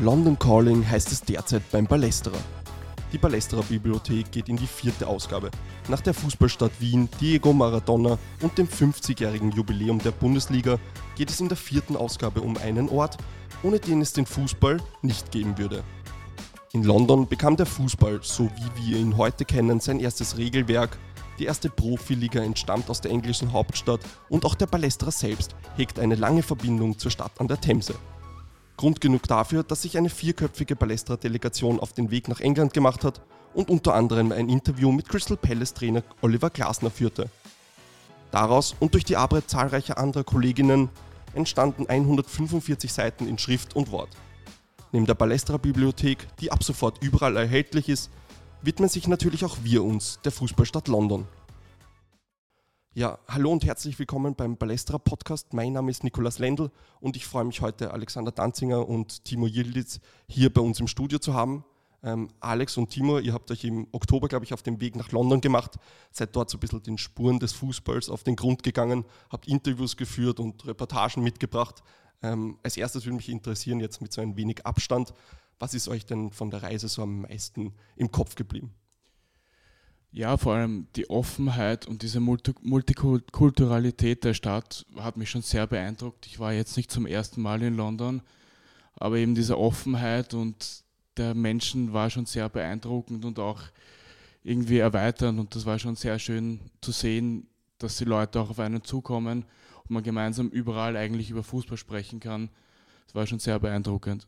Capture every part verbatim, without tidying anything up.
London Calling heißt es derzeit beim Ballesterer. Die Ballesterer Bibliothek geht in die vierte Ausgabe. Nach der Fußballstadt Wien, Diego Maradona und dem fünfzigjährigen Jubiläum der Bundesliga geht es in der vierten Ausgabe um einen Ort, ohne den es den Fußball nicht geben würde. In London bekam der Fußball, so wie wir ihn heute kennen, sein erstes Regelwerk. Die erste Profiliga entstammt aus der englischen Hauptstadt und auch der Ballesterer selbst hegt eine lange Verbindung zur Stadt an der Themse. Grund genug dafür, dass sich eine vierköpfige Ballesterer-Delegation auf den Weg nach England gemacht hat und unter anderem ein Interview mit Crystal Palace-Trainer Oliver Glasner führte. Daraus und durch die Arbeit zahlreicher anderer Kolleginnen entstanden hundertfünfundvierzig Seiten in Schrift und Wort. Neben der Ballesterer Bibliothek, die ab sofort überall erhältlich ist, widmen sich natürlich auch wir uns der Fußballstadt London. Ja, hallo und herzlich willkommen beim Ballesterer Podcast. Mein Name ist Nikolaus Lendl und ich freue mich heute, Alexander Danzinger und Timo Yildiz hier bei uns im Studio zu haben. Ähm, Alex und Timo, ihr habt euch im Oktober, glaube ich, auf den Weg nach London gemacht, seid dort so ein bisschen den Spuren des Fußballs auf den Grund gegangen, habt Interviews geführt und Reportagen mitgebracht. Ähm, als erstes würde mich interessieren, jetzt mit so ein wenig Abstand, was ist euch denn von der Reise so am meisten im Kopf geblieben? Ja, vor allem die Offenheit und diese Multi- Multikulturalität der Stadt hat mich schon sehr beeindruckt. Ich war jetzt nicht zum ersten Mal in London, aber eben diese Offenheit und der Menschen war schon sehr beeindruckend und auch irgendwie erweiternd, und das war schon sehr schön zu sehen, dass die Leute auch auf einen zukommen und man gemeinsam überall eigentlich über Fußball sprechen kann. Das war schon sehr beeindruckend.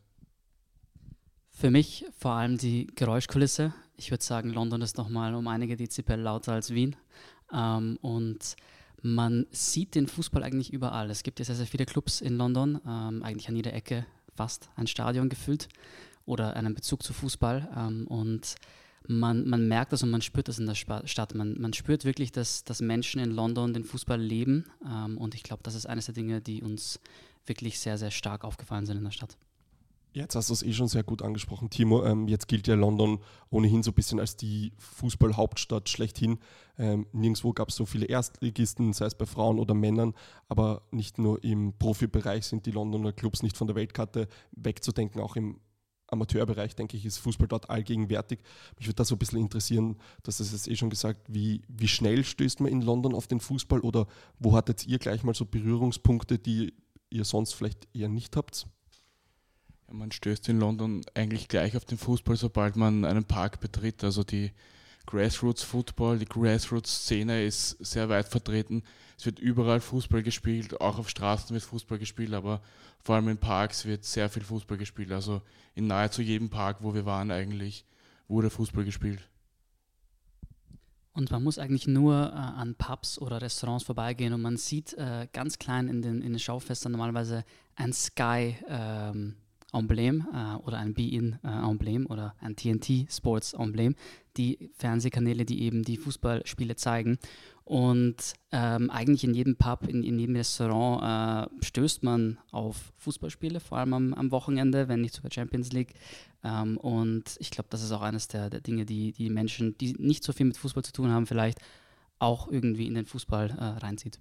Für mich vor allem die Geräuschkulisse. Ich würde sagen, London ist nochmal um einige Dezibel lauter als Wien. Ähm, und man sieht den Fußball eigentlich überall. Es gibt ja sehr, sehr viele Clubs in London, ähm, eigentlich an jeder Ecke fast ein Stadion gefüllt oder einen Bezug zu Fußball. Ähm, und man, man merkt das und man spürt das in der Sp- Stadt. Man, man spürt wirklich, dass, dass Menschen in London den Fußball leben. Ähm, und ich glaube, das ist eines der Dinge, die uns wirklich sehr, sehr stark aufgefallen sind in der Stadt. Jetzt hast du es eh schon sehr gut angesprochen, Timo. Ähm, jetzt gilt ja London ohnehin so ein bisschen als die Fußballhauptstadt schlechthin. Ähm, nirgendwo gab es so viele Erstligisten, sei es bei Frauen oder Männern, aber nicht nur im Profibereich sind die Londoner Clubs nicht von der Weltkarte wegzudenken. Auch im Amateurbereich, denke ich, ist Fußball dort allgegenwärtig. Mich würde da so ein bisschen interessieren, das ist jetzt eh schon gesagt, wie, wie schnell stößt man in London auf den Fußball oder wo hattet ihr gleich mal so Berührungspunkte, die ihr sonst vielleicht eher nicht habt? Ja, man stößt in London eigentlich gleich auf den Fußball, sobald man einen Park betritt. Also die Grassroots-Football, die Grassroots-Szene ist sehr weit vertreten. Es wird überall Fußball gespielt, auch auf Straßen wird Fußball gespielt, aber vor allem in Parks wird sehr viel Fußball gespielt. Also in nahezu jedem Park, wo wir waren eigentlich, wurde Fußball gespielt. Und man muss eigentlich nur äh, an Pubs oder Restaurants vorbeigehen und man sieht äh, ganz klein in den, in den Schaufenstern normalerweise ein Sky ähm, Emblem äh, oder ein Be In äh, Emblem oder ein T N T Sports Emblem, die Fernsehkanäle, die eben die Fußballspiele zeigen. Und ähm, eigentlich in jedem Pub, in, in jedem Restaurant äh, stößt man auf Fußballspiele, vor allem am, am Wochenende, wenn nicht sogar Champions League. Ähm, und ich glaube, das ist auch eines der, der Dinge, die die Menschen, die nicht so viel mit Fußball zu tun haben, vielleicht auch irgendwie in den Fußball äh, reinzieht.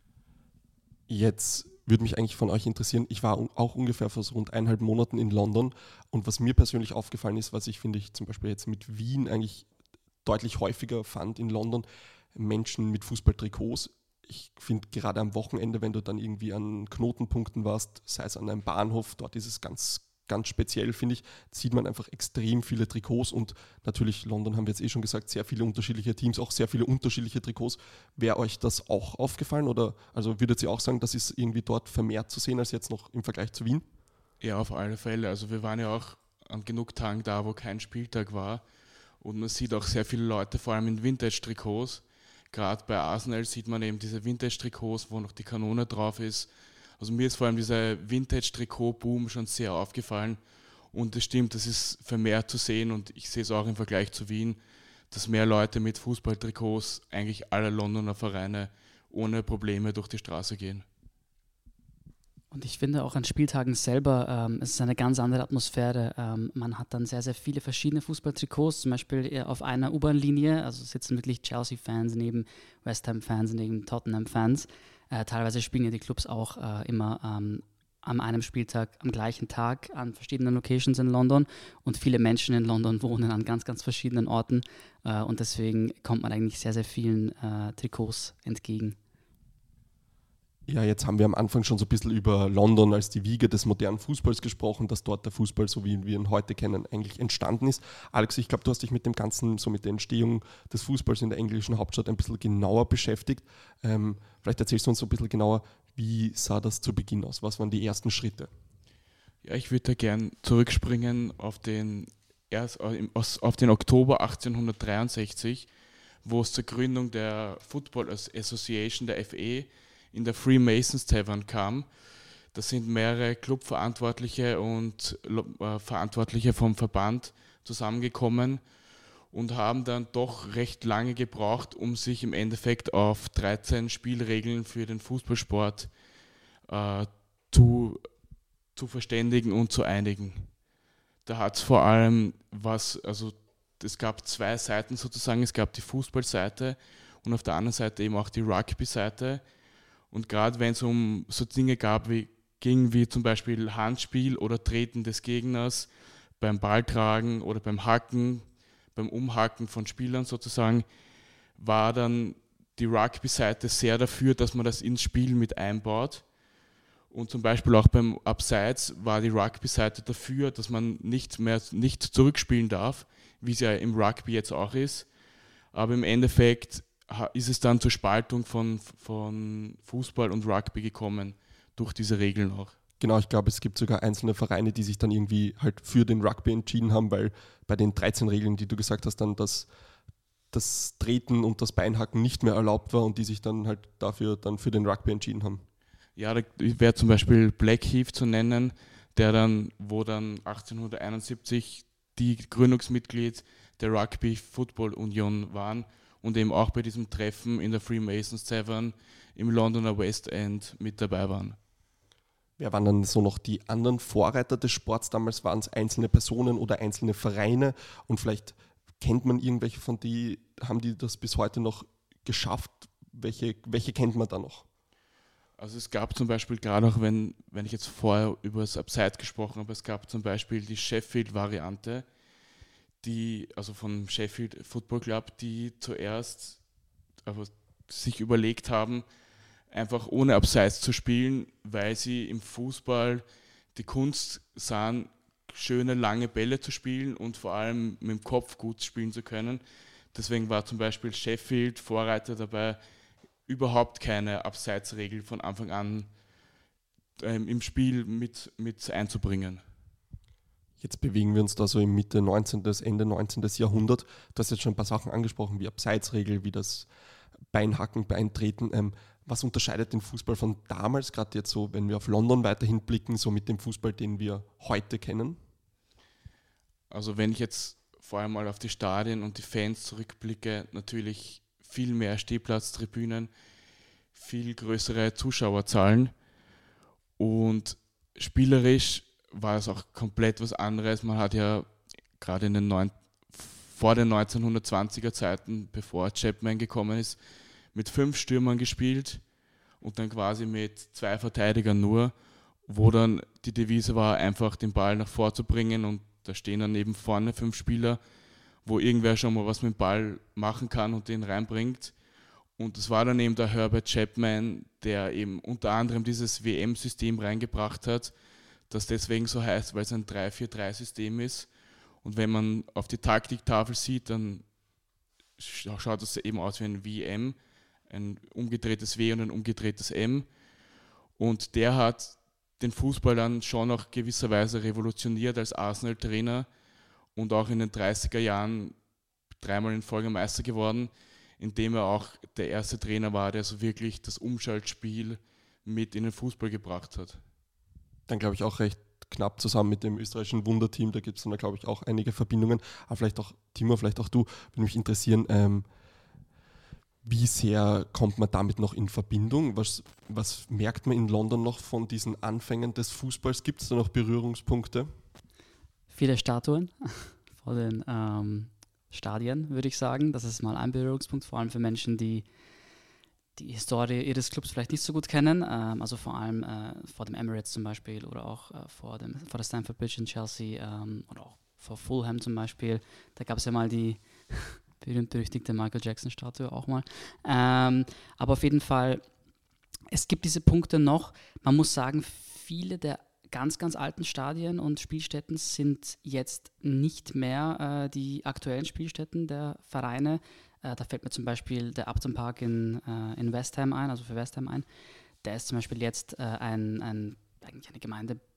Jetzt würde mich eigentlich von euch interessieren, ich war un- auch ungefähr vor so rund eineinhalb Monaten in London und was mir persönlich aufgefallen ist, was ich finde ich zum Beispiel jetzt mit Wien eigentlich deutlich häufiger fand in London, Menschen mit Fußballtrikots. Ich finde gerade am Wochenende, wenn du dann irgendwie an Knotenpunkten warst, sei es an einem Bahnhof, dort ist es ganz ganz speziell, finde ich, sieht man einfach extrem viele Trikots und natürlich, London haben wir jetzt eh schon gesagt, sehr viele unterschiedliche Teams, auch sehr viele unterschiedliche Trikots. Wäre euch das auch aufgefallen oder also würdet ihr auch sagen, das ist irgendwie dort vermehrt zu sehen als jetzt noch im Vergleich zu Wien? Ja, auf alle Fälle. Also wir waren ja auch an genug Tagen da, wo kein Spieltag war, und man sieht auch sehr viele Leute, vor allem in Vintage-Trikots. Gerade bei Arsenal sieht man eben diese Vintage-Trikots, wo noch die Kanone drauf ist. Also mir ist vor allem dieser Vintage-Trikot-Boom schon sehr aufgefallen und es stimmt, das ist vermehrt zu sehen und ich sehe es auch im Vergleich zu Wien, dass mehr Leute mit Fußballtrikots eigentlich aller Londoner Vereine ohne Probleme durch die Straße gehen. Und ich finde auch an Spieltagen selber, ähm, es ist eine ganz andere Atmosphäre. Ähm, man hat dann sehr, sehr viele verschiedene Fußballtrikots, zum Beispiel auf einer U-Bahn-Linie, also sitzen wirklich Chelsea-Fans neben West Ham-Fans, neben Tottenham-Fans. Äh, teilweise spielen ja die Clubs auch äh, immer ähm, an einem Spieltag am gleichen Tag an verschiedenen Locations in London und viele Menschen in London wohnen an ganz, ganz verschiedenen Orten äh, und deswegen kommt man eigentlich sehr, sehr vielen äh, Trikots entgegen. Ja, jetzt haben wir am Anfang schon so ein bisschen über London als die Wiege des modernen Fußballs gesprochen, dass dort der Fußball, so wie wir ihn heute kennen, eigentlich entstanden ist. Alex, ich glaube, du hast dich mit dem Ganzen, so mit der Entstehung des Fußballs in der englischen Hauptstadt ein bisschen genauer beschäftigt. Ähm, vielleicht erzählst du uns so ein bisschen genauer, wie sah das zu Beginn aus? Was waren die ersten Schritte? Ja, ich würde da gern zurückspringen auf den, erst, auf den Oktober achtzehnhundertdreiundsechzig, wo es zur Gründung der Football Association, der F A, in der Freemasons Tavern kam. Das sind mehrere Clubverantwortliche und äh, Verantwortliche vom Verband zusammengekommen und haben dann doch recht lange gebraucht, um sich im Endeffekt auf dreizehn Spielregeln für den Fußballsport äh, zu, zu verständigen und zu einigen. Da hat es vor allem was, also es gab zwei Seiten sozusagen, es gab die Fußballseite und auf der anderen Seite eben auch die Rugby-Seite. Und gerade wenn es um so Dinge gab, wie, ging wie zum Beispiel Handspiel oder Treten des Gegners, beim Balltragen oder beim Hacken, beim Umhacken von Spielern sozusagen, war dann die Rugby-Seite sehr dafür, dass man das ins Spiel mit einbaut. Und zum Beispiel auch beim Abseits war die Rugby-Seite dafür, dass man nicht mehr nicht zurückspielen darf, wie es ja im Rugby jetzt auch ist. Aber im Endeffekt ist es dann zur Spaltung von, von Fußball und Rugby gekommen, durch diese Regeln auch. Genau, ich glaube, es gibt sogar einzelne Vereine, die sich dann irgendwie halt für den Rugby entschieden haben, weil bei den dreizehn Regeln, die du gesagt hast, dann das, das Treten und das Beinhacken nicht mehr erlaubt war und die sich dann halt dafür dann für den Rugby entschieden haben. Ja, da wäre zum Beispiel Blackheath zu nennen, der dann, wo dann achtzehnhunderteinundsiebzig die Gründungsmitglied der Rugby Football Union waren und eben auch bei diesem Treffen in der Freemasons Tavern im Londoner West End mit dabei waren. Wer waren dann so noch die anderen Vorreiter des Sports? Damals waren es einzelne Personen oder einzelne Vereine und vielleicht kennt man irgendwelche von die, haben die das bis heute noch geschafft? Welche, welche kennt man da noch? Also es gab zum Beispiel, gerade auch wenn, wenn ich jetzt vorher über das Abseits gesprochen habe, es gab zum Beispiel die Sheffield-Variante, die, also vom Sheffield Football Club, die zuerst also sich überlegt haben, einfach ohne Abseits zu spielen, weil sie im Fußball die Kunst sahen, schöne lange Bälle zu spielen und vor allem mit dem Kopf gut spielen zu können. Deswegen war zum Beispiel Sheffield Vorreiter dabei, überhaupt keine Abseitsregel von Anfang an ähm, im Spiel mit, mit einzubringen. Jetzt bewegen wir uns da so im Mitte neunzehnten. Ende neunzehnten. Jahrhundert. Du hast jetzt schon ein paar Sachen angesprochen, wie Abseitsregel, wie das Beinhacken, Beintreten. Ähm, was unterscheidet den Fußball von damals, gerade jetzt so, wenn wir auf London weiterhin blicken, so mit dem Fußball, den wir heute kennen? Also wenn ich jetzt vor allem mal auf die Stadien und die Fans zurückblicke, natürlich viel mehr Stehplatztribünen, viel größere Zuschauerzahlen und spielerisch war es auch komplett was anderes. Man hat ja gerade in den neun, vor den neunzehnhundertzwanziger Zeiten, bevor Chapman gekommen ist, mit fünf Stürmern gespielt und dann quasi mit zwei Verteidigern nur, wo dann die Devise war, einfach den Ball nach vor zu bringen und da stehen dann neben vorne fünf Spieler, wo irgendwer schon mal was mit dem Ball machen kann und den reinbringt. Und es war dann eben der Herbert Chapman, der eben unter anderem dieses W M-System reingebracht hat, das deswegen so heißt, weil es ein drei vier drei System ist. Und wenn man auf die Taktiktafel sieht, dann schaut das eben aus wie ein W M, ein umgedrehtes W und ein umgedrehtes M. Und der hat den Fußball dann schon auch gewisserweise revolutioniert als Arsenal-Trainer und auch in den dreißiger Jahren dreimal in Folge Meister geworden, indem er auch der erste Trainer war, der so wirklich das Umschaltspiel mit in den Fußball gebracht hat. Dann glaube ich auch recht knapp zusammen mit dem österreichischen Wunderteam, da gibt es dann, glaube ich, auch einige Verbindungen. Aber vielleicht auch, Timo, vielleicht auch du, würde mich interessieren, ähm, wie sehr kommt man damit noch in Verbindung? Was, was merkt man in London noch von diesen Anfängen des Fußballs? Gibt es da noch Berührungspunkte? Viele Statuen vor den ähm, Stadien, würde ich sagen. Das ist mal ein Berührungspunkt, vor allem für Menschen, die die Historie ihres Clubs vielleicht nicht so gut kennen, ähm, also vor allem äh, vor dem Emirates zum Beispiel oder auch äh, vor, dem, vor der Stamford Bridge in Chelsea ähm, oder auch vor Fulham zum Beispiel. Da gab es ja mal die berühmt-berüchtigte Michael Jackson-Statue auch mal. Ähm, aber auf jeden Fall, es gibt diese Punkte noch. Man muss sagen, viele der ganz, ganz alten Stadien und Spielstätten sind jetzt nicht mehr äh, die aktuellen Spielstätten der Vereine. Äh, da fällt mir zum Beispiel der Upton Park in, äh, in West Ham ein, also für West Ham ein. Der ist zum Beispiel jetzt äh, ein, ein, eigentlich eine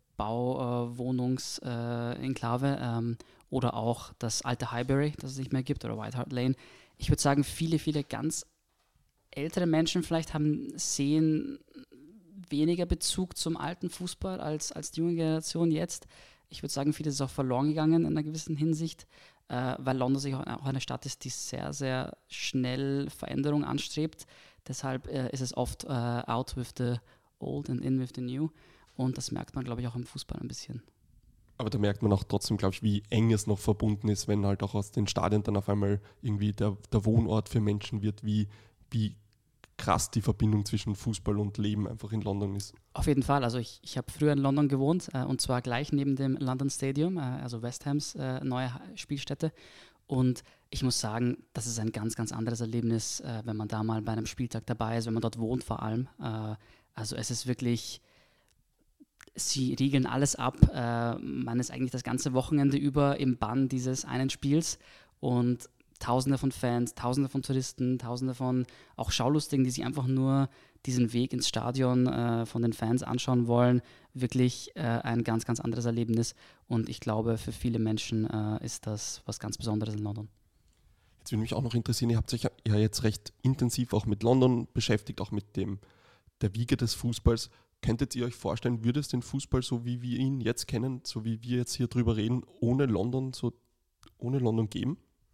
Gemeindebauwohnungs-Enklave äh, ähm, oder auch das alte Highbury, das es nicht mehr gibt, oder White Hart Lane. Ich würde sagen, viele, viele ganz ältere Menschen vielleicht haben, sehen weniger Bezug zum alten Fußball als, als die junge Generation jetzt. Ich würde sagen, vieles ist auch verloren gegangen in einer gewissen Hinsicht, äh, weil London sich auch, auch eine Stadt ist, die sehr, sehr schnell Veränderung anstrebt. Deshalb äh, ist es oft äh, out with the old and in with the new. Und das merkt man, glaube ich, auch im Fußball ein bisschen. Aber da merkt man auch trotzdem, glaube ich, wie eng es noch verbunden ist, wenn halt auch aus den Stadien dann auf einmal irgendwie der, der Wohnort für Menschen wird, wie, wie krass die Verbindung zwischen Fußball und Leben einfach in London ist. Auf jeden Fall. Also ich, ich habe früher in London gewohnt äh, und zwar gleich neben dem London Stadium, äh, also West Hams äh, neue Spielstätte. Und ich muss sagen, das ist ein ganz, ganz anderes Erlebnis, äh, wenn man da mal bei einem Spieltag dabei ist, wenn man dort wohnt vor allem. Äh, also es ist wirklich, sie riegeln alles ab. Äh, man ist eigentlich das ganze Wochenende über im Bann dieses einen Spiels und Tausende von Fans, Tausende von Touristen, Tausende von auch Schaulustigen, die sich einfach nur diesen Weg ins Stadion äh, von den Fans anschauen wollen. Wirklich äh, ein ganz, ganz anderes Erlebnis. Und ich glaube, für viele Menschen äh, ist das was ganz Besonderes in London. Jetzt würde mich auch noch interessieren, ihr habt euch ja jetzt recht intensiv auch mit London beschäftigt, auch mit dem, der Wiege des Fußballs. Könntet ihr euch vorstellen, würde es den Fußball, so wie wir ihn jetzt kennen, so wie wir jetzt hier drüber reden, ohne London, so ohne London geben?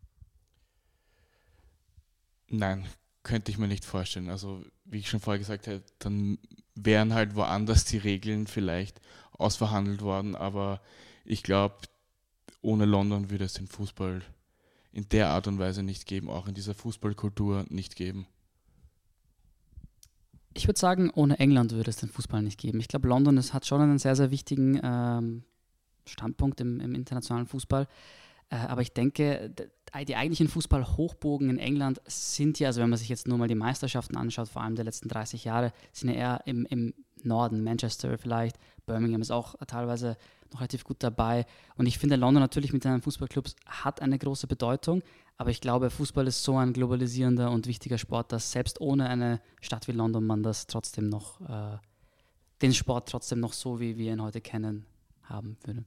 Nein, könnte ich mir nicht vorstellen. Also wie ich schon vorher gesagt habe, dann wären halt woanders die Regeln vielleicht ausverhandelt worden, aber ich glaube, ohne London würde es den Fußball in der Art und Weise nicht geben, auch in dieser Fußballkultur nicht geben. Ich würde sagen, ohne England würde es den Fußball nicht geben. Ich glaube, London ist, hat schon einen sehr, sehr wichtigen ähm, Standpunkt im, im internationalen Fußball. Äh, aber ich denke, die eigentlichen Fußballhochbogen in England sind ja, also wenn man sich jetzt nur mal die Meisterschaften anschaut, vor allem der letzten dreißig Jahre, sind ja eher im, im Norden, Manchester vielleicht, Birmingham ist auch teilweise noch relativ gut dabei. Und ich finde, London natürlich mit seinen Fußballclubs hat eine große Bedeutung, aber ich glaube, Fußball ist so ein globalisierender und wichtiger Sport, dass selbst ohne eine Stadt wie London man das trotzdem noch, äh, den Sport trotzdem noch so, wie wir ihn heute kennen, haben würde.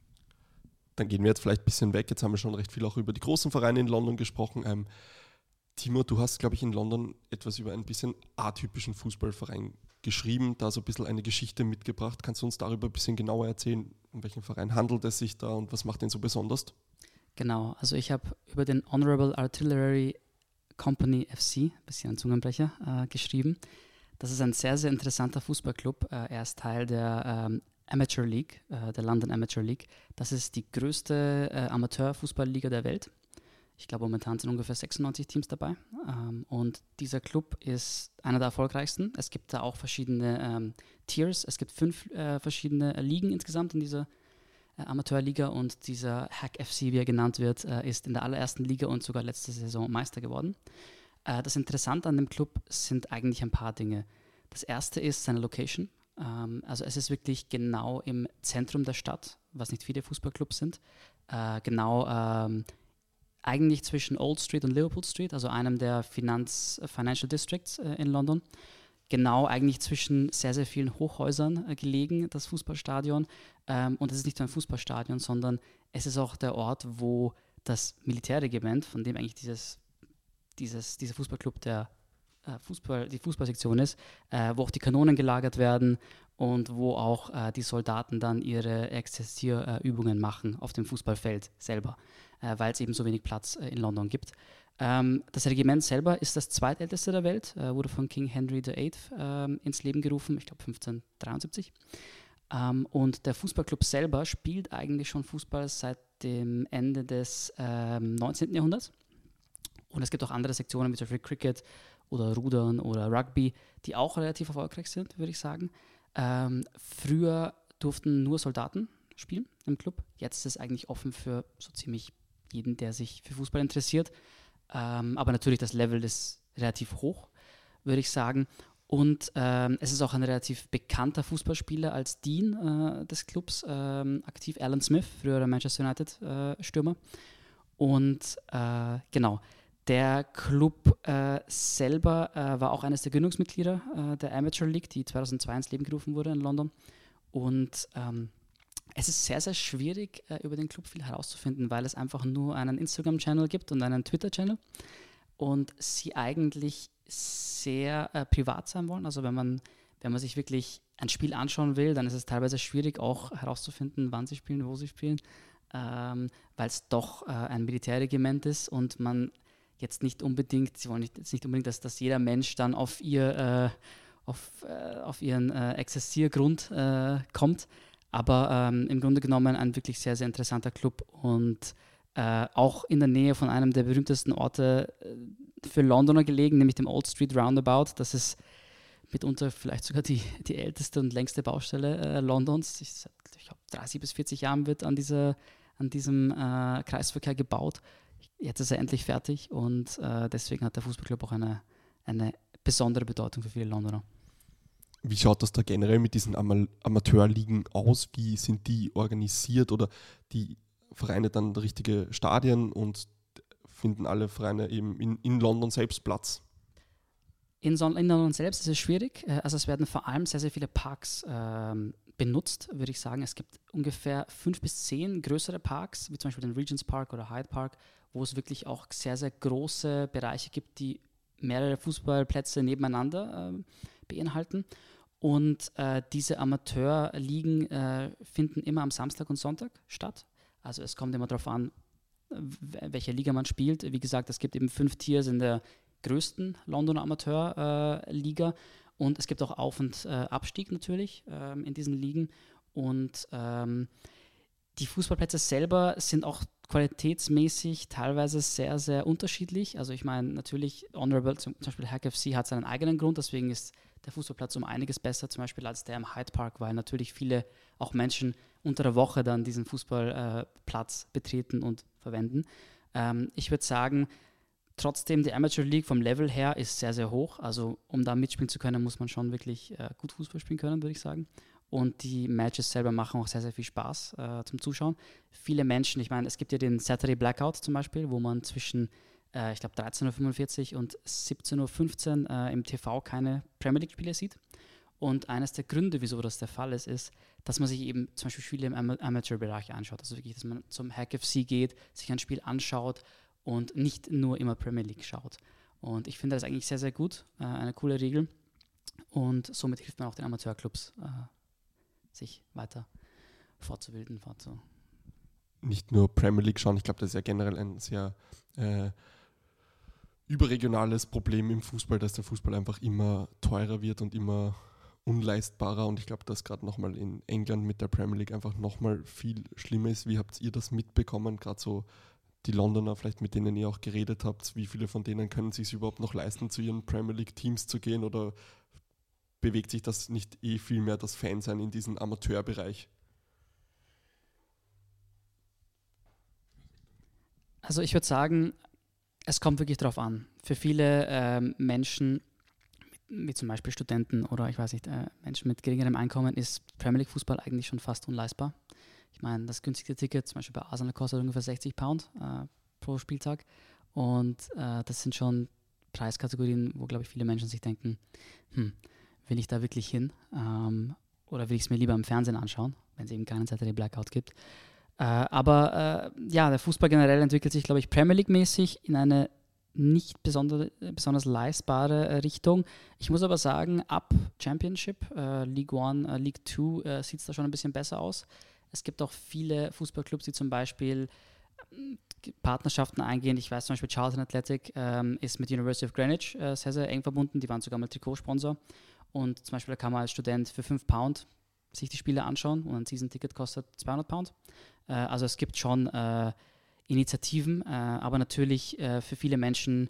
Dann gehen wir jetzt vielleicht ein bisschen weg. Jetzt haben wir schon recht viel auch über die großen Vereine in London gesprochen. Ähm, Timo, du hast, glaube ich, in London etwas über einen bisschen atypischen Fußballverein geschrieben, da so ein bisschen eine Geschichte mitgebracht. Kannst du uns darüber ein bisschen genauer erzählen, um welchen Verein handelt es sich da und was macht den so besonders? Genau, also ich habe über den Honorable Artillery Company F C, ein bisschen ein Zungenbrecher, äh, geschrieben. Das ist ein sehr, sehr interessanter Fußballclub. Äh, er ist Teil der ähm, Amateur League, äh, der London Amateur League. Das ist die größte äh, Amateurfußballliga der Welt. Ich glaube, momentan sind ungefähr sechsundneunzig Teams dabei. Ähm, und dieser Club ist einer der erfolgreichsten. Es gibt da auch verschiedene ähm, Tiers. Es gibt fünf äh, verschiedene Ligen insgesamt in dieser äh, Amateurliga. Und dieser Hack F C, wie er genannt wird, äh, ist in der allerersten Liga und sogar letzte Saison Meister geworden. Äh, das Interessante an dem Club sind eigentlich ein paar Dinge. Das erste ist seine Location. Ähm, also es ist wirklich genau im Zentrum der Stadt, was nicht viele Fußballclubs sind. Äh, genau ähm, eigentlich zwischen Old Street und Liverpool Street, also einem der Finanz, Financial Districts äh, in London. Genau eigentlich zwischen sehr, sehr vielen Hochhäusern äh, gelegen, das Fußballstadion. Ähm, und es ist nicht nur ein Fußballstadion, sondern es ist auch der Ort, wo das Militärregiment, von dem eigentlich dieses, dieses, dieser Fußballclub der äh, Fußball, die Fußballsektion ist, äh, wo auch die Kanonen gelagert werden und wo auch äh, die Soldaten dann ihre Exerzierübungen äh, machen auf dem Fußballfeld selber, äh, weil es eben so wenig Platz äh, in London gibt. Ähm, das Regiment selber ist das zweitälteste der Welt, äh, wurde von King Henry der Achte ähm, ins Leben gerufen, ich glaube fünfzehnhundertdreiundsiebzig. Ähm, und der Fußballclub selber spielt eigentlich schon Fußball seit dem Ende des ähm, neunzehnten Jahrhunderts. Und es gibt auch andere Sektionen, wie zum Beispiel Cricket oder Rudern oder Rugby, die auch relativ erfolgreich sind, würde ich sagen. Ähm, früher durften nur Soldaten spielen im Club. Jetzt ist es eigentlich offen für so ziemlich jeden, der sich für Fußball interessiert. Ähm, aber natürlich das Level ist relativ hoch, würde ich sagen. Und ähm, es ist auch ein relativ bekannter Fußballspieler als Dean äh, des Clubs ähm, aktiv, Alan Smith, früherer Manchester United-Stürmer. Äh, Und äh, genau, der Club äh, selber äh, war auch eines der Gründungsmitglieder äh, der Amateur League, die zweitausendzwei ins Leben gerufen wurde in London. Und ähm, es ist sehr, sehr schwierig, äh, über den Club viel herauszufinden, weil es einfach nur einen Instagram-Channel gibt und einen Twitter-Channel. Und sie eigentlich sehr äh, privat sein wollen. Also wenn man, wenn man sich wirklich ein Spiel anschauen will, dann ist es teilweise schwierig, auch herauszufinden, wann sie spielen, wo sie spielen, ähm, weil es doch äh, ein Militärregiment ist und man jetzt nicht unbedingt, sie wollen nicht, jetzt nicht unbedingt, dass, dass jeder Mensch dann auf, ihr, äh, auf, äh, auf ihren äh, Exerziergrund äh, kommt. Aber ähm, im Grunde genommen ein wirklich sehr, sehr interessanter Club und äh, auch in der Nähe von einem der berühmtesten Orte äh, für Londoner gelegen, nämlich dem Old Street Roundabout. Das ist mitunter vielleicht sogar die, die älteste und längste Baustelle äh, Londons. Ich, ich glaube, dreißig bis vierzig Jahren wird an, dieser, an diesem äh, Kreisverkehr gebaut. Jetzt ist er endlich fertig und äh, deswegen hat der Fußballclub auch eine, eine besondere Bedeutung für viele Londoner. Wie schaut das da generell mit diesen Ama- Amateurligen aus? Wie sind die organisiert oder die Vereine dann richtige Stadien und finden alle Vereine eben in, in London selbst Platz? In, Son- in London selbst ist es schwierig. Äh, Also es werden vor allem sehr, sehr viele Parks ähm, benutzt, würde ich sagen. Es gibt ungefähr fünf bis zehn größere Parks, wie zum Beispiel den Regent's Park oder Hyde Park, wo es wirklich auch sehr, sehr große Bereiche gibt, die mehrere Fußballplätze nebeneinander äh, beinhalten. Und äh, diese Amateurligen äh, finden immer am Samstag und Sonntag statt. Also es kommt immer darauf an, w- welche Liga man spielt. Wie gesagt, es gibt eben fünf Tiers in der größten Londoner Amateurliga äh, und es gibt auch Auf- und äh, Abstieg natürlich ähm, in diesen Ligen. Und ähm, die Fußballplätze selber sind auch qualitätsmäßig teilweise sehr, sehr unterschiedlich. Also ich meine, natürlich Honorable, zum Beispiel Hack F C hat seinen eigenen Grund, deswegen ist der Fußballplatz um einiges besser, zum Beispiel als der im Hyde Park, weil natürlich viele auch Menschen unter der Woche dann diesen Fußballplatz äh, betreten und verwenden. Ähm, ich würde sagen, trotzdem die Amateur League vom Level her ist sehr, sehr hoch. Also um da mitspielen zu können, muss man schon wirklich äh, gut Fußball spielen können, würde ich sagen. Und die Matches selber machen auch sehr, sehr viel Spaß äh, zum Zuschauen. Viele Menschen, ich meine, es gibt ja den Saturday Blackout zum Beispiel, wo man zwischen, äh, ich glaube, dreizehn Uhr fünfundvierzig und siebzehn Uhr fünfzehn äh, im T V keine Premier League-Spiele sieht. Und eines der Gründe, wieso das der Fall ist, ist, dass man sich eben zum Beispiel Spiele im Am- Amateur-Bereich anschaut. Also wirklich, dass man zum Hack F C geht, sich ein Spiel anschaut und nicht nur immer Premier League schaut. Und ich finde das eigentlich sehr, sehr gut, äh, eine coole Regel. Und somit hilft man auch den Amateurclubs, äh, sich weiter fortzubilden, fortzu. Nicht nur Premier League schauen, ich glaube, das ist ja generell ein sehr äh, überregionales Problem im Fußball, dass der Fußball einfach immer teurer wird und immer unleistbarer und ich glaube, dass gerade nochmal in England mit der Premier League einfach nochmal viel schlimmer ist. Wie habt ihr das mitbekommen, gerade so die Londoner, vielleicht mit denen ihr auch geredet habt, wie viele von denen können sich überhaupt noch leisten, zu ihren Premier League Teams zu gehen oder bewegt sich das nicht eh viel mehr, das Fansein in diesem Amateurbereich? Also ich würde sagen, es kommt wirklich darauf an. Für viele ähm, Menschen, wie zum Beispiel Studenten oder ich weiß nicht, äh, Menschen mit geringerem Einkommen, ist Premier League Fußball eigentlich schon fast unleistbar. Ich meine, das günstigste Ticket, zum Beispiel bei Arsenal, kostet ungefähr sechzig Pound äh, pro Spieltag. Und äh, das sind schon Preiskategorien, wo, glaube ich, viele Menschen sich denken, hm, will ich da wirklich hin? Ähm, oder will ich es mir lieber im Fernsehen anschauen, wenn es eben keinen Saturday Blackout gibt? Äh, aber äh, ja, der Fußball generell entwickelt sich, glaube ich, Premier League-mäßig in eine nicht besonder, besonders leistbare äh, Richtung. Ich muss aber sagen, ab Championship, äh, League One, äh, League Two äh, sieht es da schon ein bisschen besser aus. Es gibt auch viele Fußballclubs, die zum Beispiel äh, Partnerschaften eingehen. Ich weiß zum Beispiel, Charlton Athletic ähm, ist mit University of Greenwich äh, sehr, sehr eng verbunden. Die waren sogar mal Trikotsponsor. Und zum Beispiel da kann man als Student für fünf Pound sich die Spiele anschauen und ein Season-Ticket kostet zweihundert Pound. Äh, also es gibt schon äh, Initiativen, äh, aber natürlich äh, für viele Menschen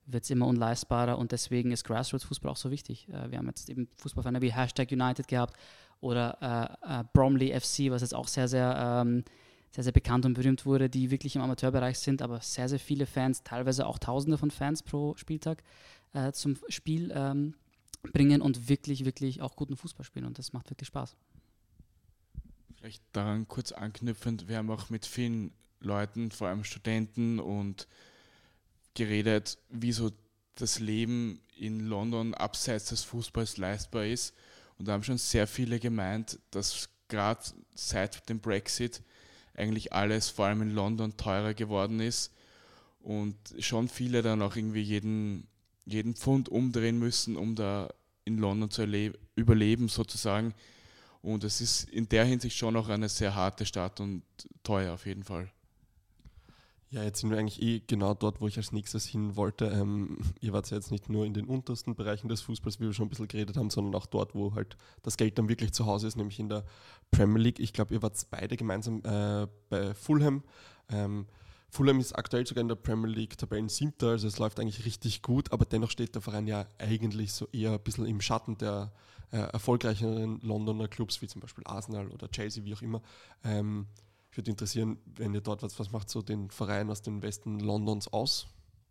wird es immer unleistbarer und deswegen ist Grassroots-Fußball auch so wichtig. Äh, wir haben jetzt eben Fußballvereine wie Hashtag United gehabt oder äh, äh, Bromley F C, was jetzt auch sehr, sehr, ähm, sehr, sehr bekannt und berühmt wurde, die wirklich im Amateurbereich sind, aber sehr, sehr viele Fans, teilweise auch Tausende von Fans pro Spieltag äh, zum Spiel ähm, bringen und wirklich, wirklich auch guten Fußball spielen und das macht wirklich Spaß. Vielleicht daran kurz anknüpfend, wir haben auch mit vielen Leuten, vor allem Studenten, und geredet, wie so das Leben in London abseits des Fußballs leistbar ist. Und da haben schon sehr viele gemeint, dass gerade seit dem Brexit eigentlich alles, vor allem in London, teurer geworden ist und schon viele dann auch irgendwie jeden, jeden Pfund umdrehen müssen, um da in London zu erleb- überleben sozusagen. Und es ist in der Hinsicht schon auch eine sehr harte Stadt und teuer auf jeden Fall. Ja, jetzt sind wir eigentlich eh genau dort, wo ich als nächstes hin wollte. Ähm, ihr wart ja jetzt nicht nur in den untersten Bereichen des Fußballs, wie wir schon ein bisschen geredet haben, sondern auch dort, wo halt das Geld dann wirklich zu Hause ist, nämlich in der Premier League. Ich glaube, ihr wart beide gemeinsam äh, bei Fulham. Ähm, Fulham ist aktuell sogar in der Premier League Tabellensiebter, also es läuft eigentlich richtig gut, aber dennoch steht der Verein ja eigentlich so eher ein bisschen im Schatten der äh, erfolgreicheren Londoner Clubs, wie zum Beispiel Arsenal oder Chelsea, wie auch immer. Ähm, ich würde interessieren, wenn ihr dort was, was macht so den Verein aus dem Westen Londons aus?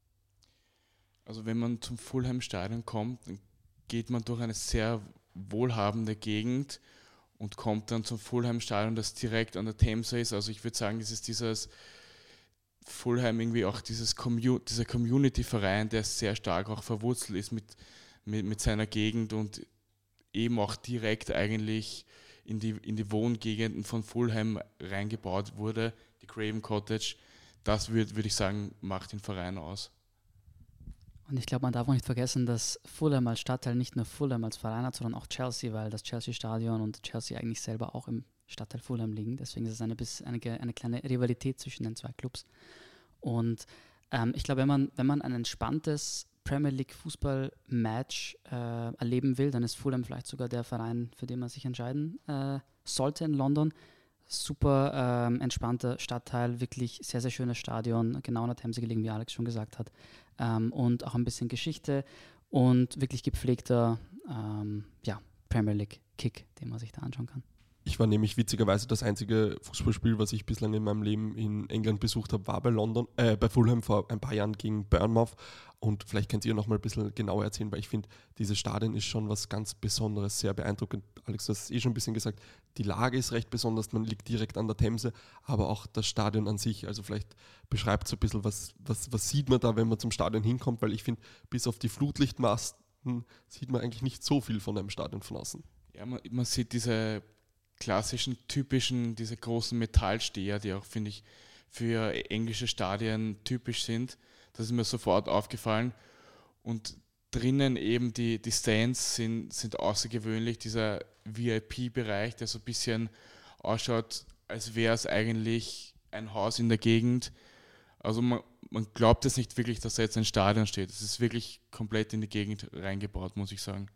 Also wenn man zum Fulham-Stadion kommt, dann geht man durch eine sehr wohlhabende Gegend und kommt dann zum Fulham-Stadion, das direkt an der Themse ist. Also ich würde sagen, es ist dieses Fulham irgendwie auch dieses Commu- dieser Community-Verein, der sehr stark auch verwurzelt ist mit, mit, mit seiner Gegend und eben auch direkt eigentlich in die, in die Wohngegenden von Fulham reingebaut wurde, die Craven Cottage. Das würde würd ich sagen, macht den Verein aus. Und ich glaube, man darf auch nicht vergessen, dass Fulham als Stadtteil nicht nur Fulham als Verein hat, sondern auch Chelsea, weil das Chelsea-Stadion und Chelsea eigentlich selber auch im Stadtteil Fulham liegen. Deswegen ist es eine, eine, eine kleine Rivalität zwischen den zwei Clubs. Und ähm, ich glaube, wenn man, wenn man ein entspanntes Premier League Fußball-Match äh, erleben will, dann ist Fulham vielleicht sogar der Verein, für den man sich entscheiden äh, sollte in London. Super ähm, entspannter Stadtteil, wirklich sehr, sehr schönes Stadion, genau an der Themse gelegen, wie Alex schon gesagt hat. Ähm, und auch ein bisschen Geschichte und wirklich gepflegter ähm, ja, Premier League-Kick, den man sich da anschauen kann. Ich war nämlich witzigerweise das einzige Fußballspiel, was ich bislang in meinem Leben in England besucht habe, war bei London, äh, bei Fulham vor ein paar Jahren gegen Bournemouth. Und vielleicht könnt ihr noch mal ein bisschen genauer erzählen, weil ich finde, dieses Stadion ist schon was ganz Besonderes, sehr beeindruckend. Alex, du hast es eh schon ein bisschen gesagt, die Lage ist recht besonders, man liegt direkt an der Themse, aber auch das Stadion an sich. Also vielleicht beschreibt so ein bisschen, was, was, was sieht man da, wenn man zum Stadion hinkommt, weil ich finde, bis auf die Flutlichtmasten sieht man eigentlich nicht so viel von einem Stadion von außen. Ja, man, man sieht diese klassischen, typischen, diese großen Metallsteher, die auch, finde ich, für englische Stadien typisch sind. Das ist mir sofort aufgefallen. Und drinnen eben die, die Stands sind, sind außergewöhnlich. Dieser V I P-Bereich, der so ein bisschen ausschaut, als wäre es eigentlich ein Haus in der Gegend. Also man, man glaubt jetzt nicht wirklich, dass da jetzt ein Stadion steht. Es ist wirklich komplett in die Gegend reingebaut, muss ich sagen.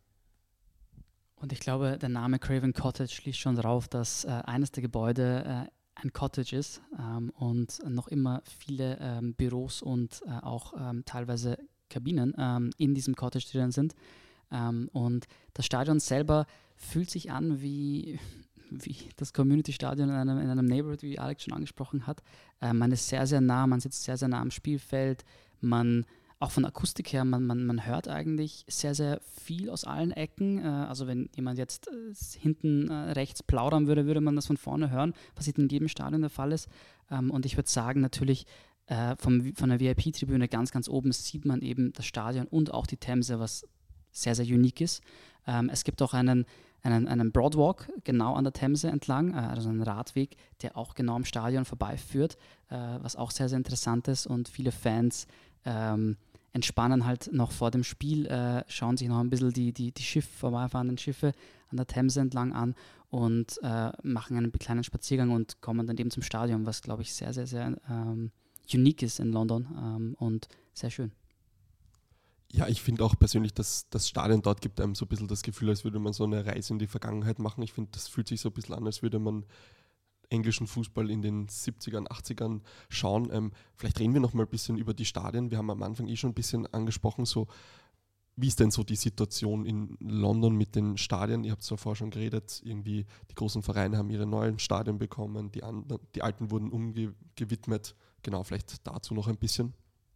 Und ich glaube, der Name Craven Cottage schließt schon darauf, dass äh, eines der Gebäude äh, ein Cottage ist ähm, und noch immer viele ähm, Büros und äh, auch ähm, teilweise Kabinen ähm, in diesem Cottage drin sind. Ähm, und das Stadion selber fühlt sich an wie, wie das Community-Stadion in einem, in einem Neighborhood, wie Alex schon angesprochen hat. Äh, man ist sehr, sehr nah, man sitzt sehr, sehr nah am Spielfeld, man auch von der Akustik her, man, man, man hört eigentlich sehr, sehr viel aus allen Ecken. Äh, also wenn jemand jetzt äh, hinten äh, rechts plaudern würde, würde man das von vorne hören, was in jedem Stadion der Fall ist. Ähm, und ich würde sagen, natürlich äh, vom, von der V I P-Tribüne ganz, ganz oben sieht man eben das Stadion und auch die Themse, was sehr, sehr unique ist. Ähm, es gibt auch einen, einen, einen Broadwalk genau an der Themse entlang, äh, also einen Radweg, der auch genau am Stadion vorbeiführt, äh, was auch sehr, sehr interessant ist und viele Fans ähm, entspannen halt noch vor dem Spiel, äh, schauen sich noch ein bisschen die, die, die Schiffe, vorbeifahrenden Schiffe an der Themse entlang an und äh, machen einen kleinen Spaziergang und kommen dann eben zum Stadion, was, glaube ich, sehr, sehr, sehr ähm, unique ist in London ähm, und sehr schön. Ja, ich finde auch persönlich, dass das Stadion dort gibt einem so ein bisschen das Gefühl, als würde man so eine Reise in die Vergangenheit machen. Ich finde, das fühlt sich so ein bisschen an, als würde man englischen Fußball in den siebzigern, achtzigern schauen. Ähm, vielleicht reden wir noch mal ein bisschen über die Stadien. Wir haben am Anfang eh schon ein bisschen angesprochen, so wie ist denn so die Situation in London mit den Stadien? Ihr habt zwar vorher schon geredet, irgendwie die großen Vereine haben ihre neuen Stadien bekommen, die, anderen, die alten wurden umgewidmet. Genau, vielleicht dazu noch ein bisschen.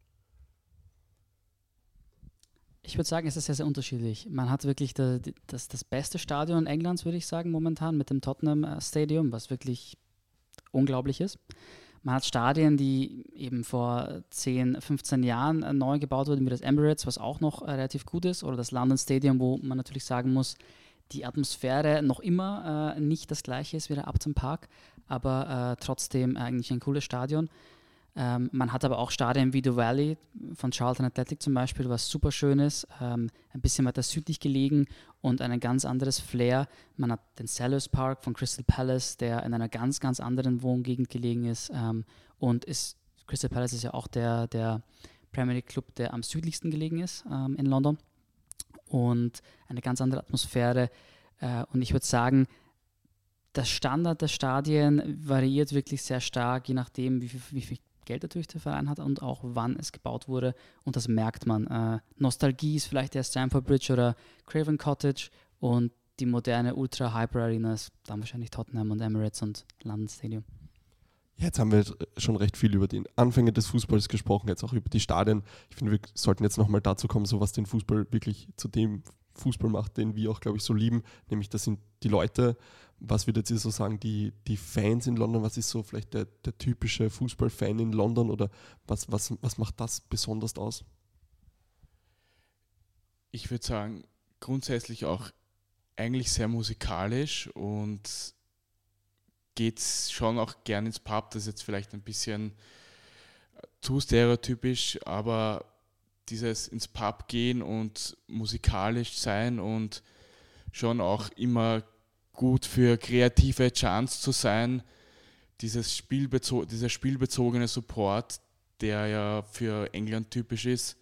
Ich würde sagen, es ist sehr, sehr unterschiedlich. Man hat wirklich das, das, das beste Stadion Englands, würde ich sagen, momentan mit dem Tottenham Stadium, was wirklich unglaublich ist. Man hat Stadien, die eben vor zehn, fünfzehn Jahren äh, neu gebaut wurden, wie das Emirates, was auch noch äh, relativ gut ist, oder das London Stadium, wo man natürlich sagen muss, die Atmosphäre noch immer äh, nicht das gleiche ist wie der Upton Park, aber äh, trotzdem eigentlich ein cooles Stadion. Ähm, man hat aber auch Stadien wie The Valley von Charlton Athletic zum Beispiel, was super schön ist, ähm, ein bisschen weiter südlich gelegen und ein ganz anderes Flair. Man hat den Selhurst Park von Crystal Palace, der in einer ganz, ganz anderen Wohngegend gelegen ist. Ähm, und ist, Crystal Palace ist ja auch der, der Premier League Club, der am südlichsten gelegen ist ähm, in London. Und eine ganz andere Atmosphäre. Äh, und ich würde sagen, der Standard der Stadien variiert wirklich sehr stark, je nachdem, wie viel, wie viel Geld natürlich der Verein hat und auch wann es gebaut wurde, und das merkt man. Äh, Nostalgie ist vielleicht der Stamford Bridge oder Craven Cottage, und die moderne Ultra Hyper Arena ist dann wahrscheinlich Tottenham und Emirates und London Stadium. Jetzt haben wir schon recht viel über die Anfänge des Fußballs gesprochen, jetzt auch über die Stadien. Ich finde, wir sollten jetzt nochmal dazu kommen, so was den Fußball wirklich zu dem Fußball macht, den wir auch, glaube ich, so lieben, nämlich das sind die Leute. Was würdet ihr so sagen, die, die Fans in London, was ist so vielleicht der, der typische Fußballfan in London, oder was, was, was macht das besonders aus? Ich würde sagen, grundsätzlich auch eigentlich sehr musikalisch und geht schon auch gern ins Pub. Das ist jetzt vielleicht ein bisschen zu stereotypisch, aber dieses ins Pub gehen und musikalisch sein und schon auch immer gut für kreative Chants zu sein, dieses Spielbezo- dieser spielbezogene Support, der ja für England typisch ist.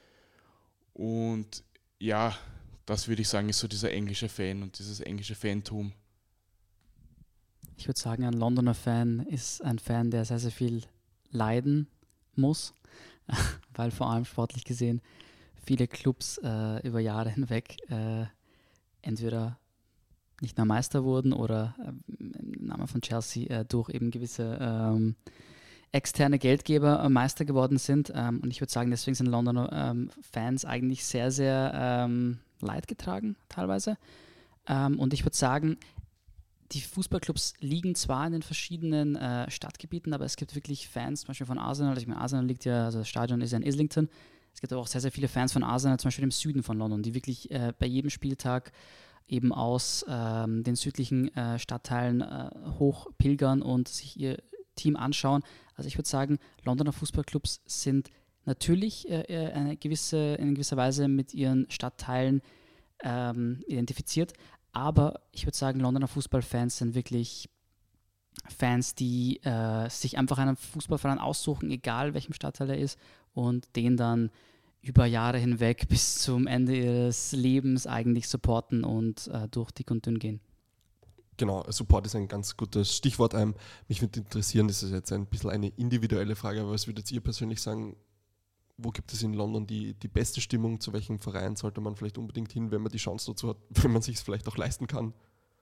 Und ja, das würde ich sagen, ist so dieser englische Fan und dieses englische Fantum. Ich würde sagen, ein Londoner Fan ist ein Fan, der sehr, sehr viel leiden muss, weil vor allem sportlich gesehen viele Clubs äh, über Jahre hinweg äh, entweder nicht mehr Meister wurden oder äh, im Namen von Chelsea äh, durch eben gewisse ähm, externe Geldgeber äh, Meister geworden sind. Ähm, und ich würde sagen, deswegen sind Londoner ähm, Fans eigentlich sehr, sehr ähm, leidgetragen teilweise. Ähm, und ich würde sagen, die Fußballclubs liegen zwar in den verschiedenen äh, Stadtgebieten, aber es gibt wirklich Fans, zum Beispiel von Arsenal. Ich meine, Arsenal liegt ja, also das Stadion ist ja in Islington. Es gibt aber auch sehr, sehr viele Fans von Arsenal, zum Beispiel im Süden von London, die wirklich äh, bei jedem Spieltag eben aus ähm, den südlichen äh, Stadtteilen äh, hoch pilgern und sich ihr Team anschauen. Also ich würde sagen, Londoner Fußballclubs sind natürlich äh, eine gewisse, in gewisser Weise mit ihren Stadtteilen ähm, identifiziert, aber ich würde sagen, Londoner Fußballfans sind wirklich Fans, die äh, sich einfach einen Fußballverein aussuchen, egal welchem Stadtteil er ist, und den dann über Jahre hinweg bis zum Ende ihres Lebens eigentlich supporten und äh, durch dick und dünn gehen. Genau, Support ist ein ganz gutes Stichwort. Ähm, mich würde interessieren, das ist jetzt ein bisschen eine individuelle Frage, aber was würdet ihr persönlich sagen, wo gibt es in London die, die beste Stimmung? Zu welchem Verein sollte man vielleicht unbedingt hin, wenn man die Chance dazu hat, wenn man sich es vielleicht auch leisten kann?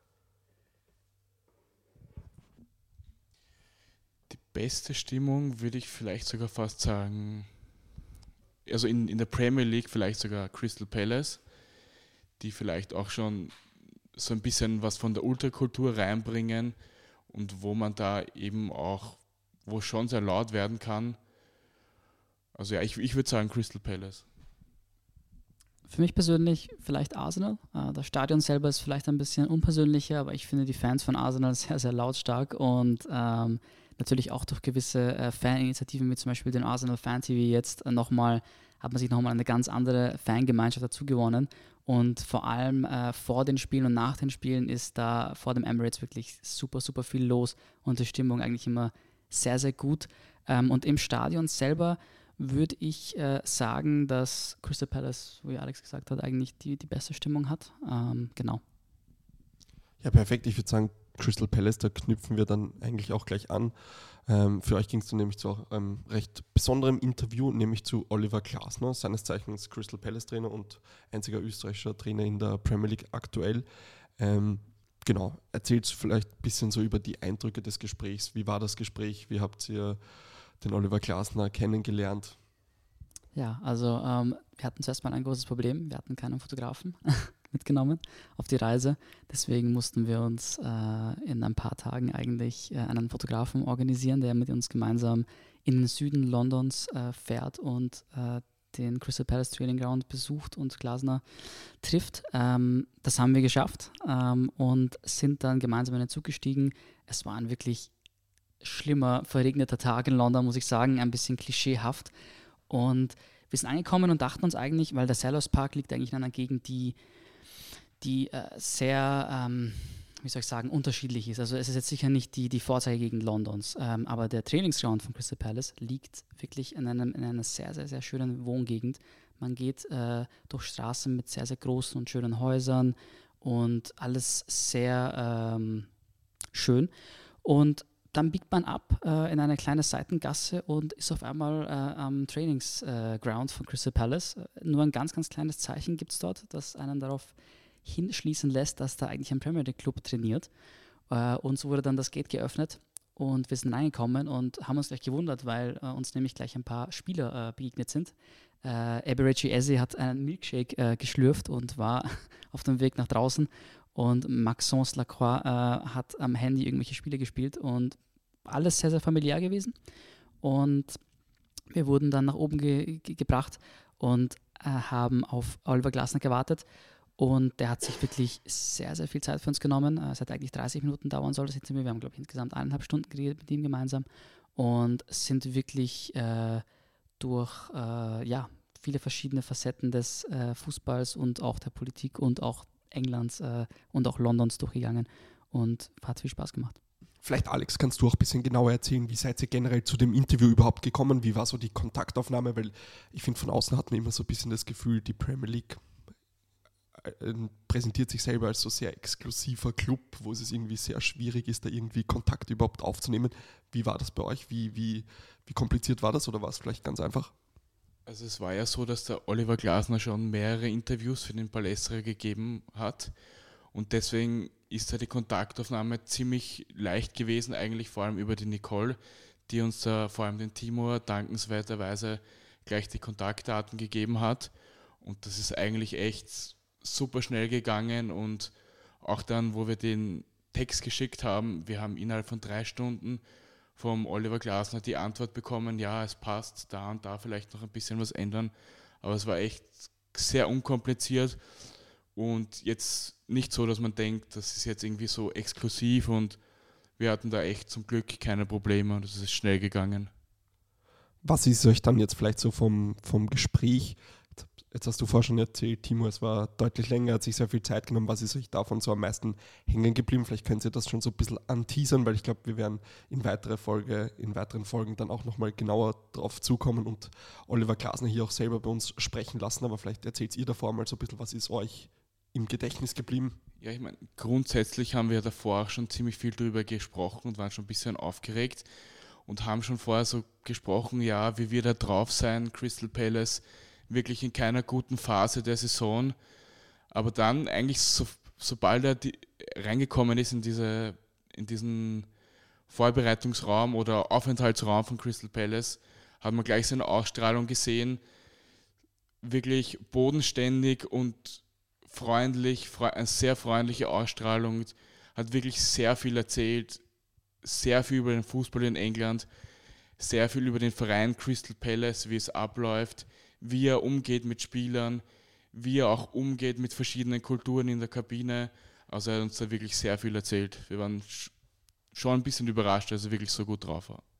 Die beste Stimmung würde ich vielleicht sogar fast sagen, also in, in der Premier League vielleicht sogar Crystal Palace, die vielleicht auch schon so ein bisschen was von der Ultrakultur reinbringen und wo man da eben auch, wo schon sehr laut werden kann. Also ja, ich, ich würde sagen Crystal Palace. Für mich persönlich vielleicht Arsenal. Äh, das Stadion selber ist vielleicht ein bisschen unpersönlicher, aber ich finde die Fans von Arsenal sehr, sehr lautstark und ähm, natürlich auch durch gewisse äh, Faninitiativen, wie zum Beispiel den Arsenal Fan T V jetzt, äh, nochmal, hat man sich nochmal eine ganz andere Fangemeinschaft dazu gewonnen. Und vor allem äh, vor den Spielen und nach den Spielen ist da vor dem Emirates wirklich super, super viel los und die Stimmung eigentlich immer sehr, sehr gut. Ähm, und im Stadion selber würde ich äh, sagen, dass Crystal Palace, wie Alex gesagt hat, eigentlich die, die beste Stimmung hat. Ähm, genau. Ja, perfekt. Ich würde sagen, Crystal Palace, da knüpfen wir dann eigentlich auch gleich an. Ähm, für euch ging es dann nämlich zu einem recht besonderem Interview, nämlich zu Oliver Glasner, seines Zeichens Crystal Palace Trainer und einziger österreichischer Trainer in der Premier League aktuell. Ähm, genau, erzählt vielleicht ein bisschen so über die Eindrücke des Gesprächs. Wie war das Gespräch? Wie habt ihr den Oliver Glasner kennengelernt? Ja, also ähm, wir hatten zuerst mal ein großes Problem. Wir hatten keinen Fotografen mitgenommen auf die Reise. Deswegen mussten wir uns äh, in ein paar Tagen eigentlich äh, einen Fotografen organisieren, der mit uns gemeinsam in den Süden Londons äh, fährt und äh, den Crystal Palace Training Ground besucht und Glasner trifft. Ähm, das haben wir geschafft ähm, und sind dann gemeinsam in den Zug gestiegen. Es war ein wirklich schlimmer, verregneter Tag in London, muss ich sagen, ein bisschen klischeehaft. Und wir sind angekommen und dachten uns eigentlich, weil der Selhurst Park liegt eigentlich in einer Gegend, die, die äh, sehr, ähm, wie soll ich sagen, unterschiedlich ist. Also es ist jetzt sicher nicht die, die Vorzeigegegend Londons, ähm, aber der Trainingsground von Crystal Palace liegt wirklich in, einem, in einer sehr, sehr, sehr schönen Wohngegend. Man geht äh, durch Straßen mit sehr, sehr großen und schönen Häusern und alles sehr ähm, schön. Und dann biegt man ab äh, in eine kleine Seitengasse und ist auf einmal äh, am Trainingsground äh, von Crystal Palace. Nur ein ganz, ganz kleines Zeichen gibt es dort, das einen darauf hinschließen lässt, dass da eigentlich ein Premier League Club trainiert. Äh, und so wurde dann das Gate geöffnet und wir sind reingekommen und haben uns gleich gewundert, weil äh, uns nämlich gleich ein paar Spieler äh, begegnet sind. Äh, Eberechi Eze hat einen Milkshake äh, geschlürft und war auf dem Weg nach draußen. Und Maxence Lacroix äh, hat am Handy irgendwelche Spiele gespielt und alles sehr, sehr familiär gewesen. Und wir wurden dann nach oben ge- ge- gebracht und äh, haben auf Oliver Glasner gewartet. Und der hat sich wirklich sehr, sehr viel Zeit für uns genommen. Es hat eigentlich dreißig Minuten dauern sollen, das Interview. Wir haben, glaube ich, insgesamt eineinhalb Stunden geredet mit ihm gemeinsam und sind wirklich äh, durch äh, ja, viele verschiedene Facetten des äh, Fußballs und auch der Politik und auch Englands äh, und auch Londons durchgegangen und hat viel Spaß gemacht. Vielleicht, Alex, kannst du auch ein bisschen genauer erzählen, wie seid ihr generell zu dem Interview überhaupt gekommen? Wie war so die Kontaktaufnahme? Weil ich finde, von außen hat man immer so ein bisschen das Gefühl, die Premier League äh, präsentiert sich selber als so sehr exklusiver Club, wo es irgendwie sehr schwierig ist, da irgendwie Kontakt überhaupt aufzunehmen. Wie war das bei euch? Wie, wie, wie kompliziert war das oder war es vielleicht ganz einfach? Also es war ja so, dass der Oliver Glasner schon mehrere Interviews für den Palästra gegeben hat und deswegen ist ja die Kontaktaufnahme ziemlich leicht gewesen, eigentlich vor allem über die Nicole, die uns da vor allem den Timur dankenswerterweise gleich die Kontaktdaten gegeben hat und das ist eigentlich echt super schnell gegangen und auch dann, wo wir den Text geschickt haben, wir haben innerhalb von drei Stunden vom Oliver Glasner die Antwort bekommen, ja, es passt, da und da vielleicht noch ein bisschen was ändern, aber es war echt sehr unkompliziert und jetzt nicht so, dass man denkt, das ist jetzt irgendwie so exklusiv und wir hatten da echt zum Glück keine Probleme und es ist schnell gegangen. Was ist euch dann jetzt vielleicht so vom, vom Gespräch, jetzt hast du vorher schon erzählt, Timo, es war deutlich länger, hat sich sehr viel Zeit genommen, was ist euch davon so am meisten hängen geblieben? Vielleicht könnt ihr das schon so ein bisschen anteasern, weil ich glaube, wir werden in, weitere Folge, in weiteren Folgen dann auch nochmal genauer drauf zukommen und Oliver Glasner hier auch selber bei uns sprechen lassen, aber vielleicht erzählt ihr davor mal so ein bisschen, was ist euch im Gedächtnis geblieben? Ja, ich meine, grundsätzlich haben wir davor auch schon ziemlich viel drüber gesprochen und waren schon ein bisschen aufgeregt und haben schon vorher so gesprochen, ja, wie wir da drauf sein, Crystal Palace, wirklich in keiner guten Phase der Saison. Aber dann eigentlich, so, sobald er die, reingekommen ist in, diese, in diesen Vorbereitungsraum oder Aufenthaltsraum von Crystal Palace, hat man gleich seine Ausstrahlung gesehen, wirklich bodenständig und freundlich, eine sehr freundliche Ausstrahlung, hat wirklich sehr viel erzählt, sehr viel über den Fußball in England, sehr viel über den Verein Crystal Palace, wie es abläuft, wie er umgeht mit Spielern, wie er auch umgeht mit verschiedenen Kulturen in der Kabine. Also er hat uns da wirklich sehr viel erzählt. Wir waren schon ein bisschen überrascht, dass er wirklich so gut drauf war.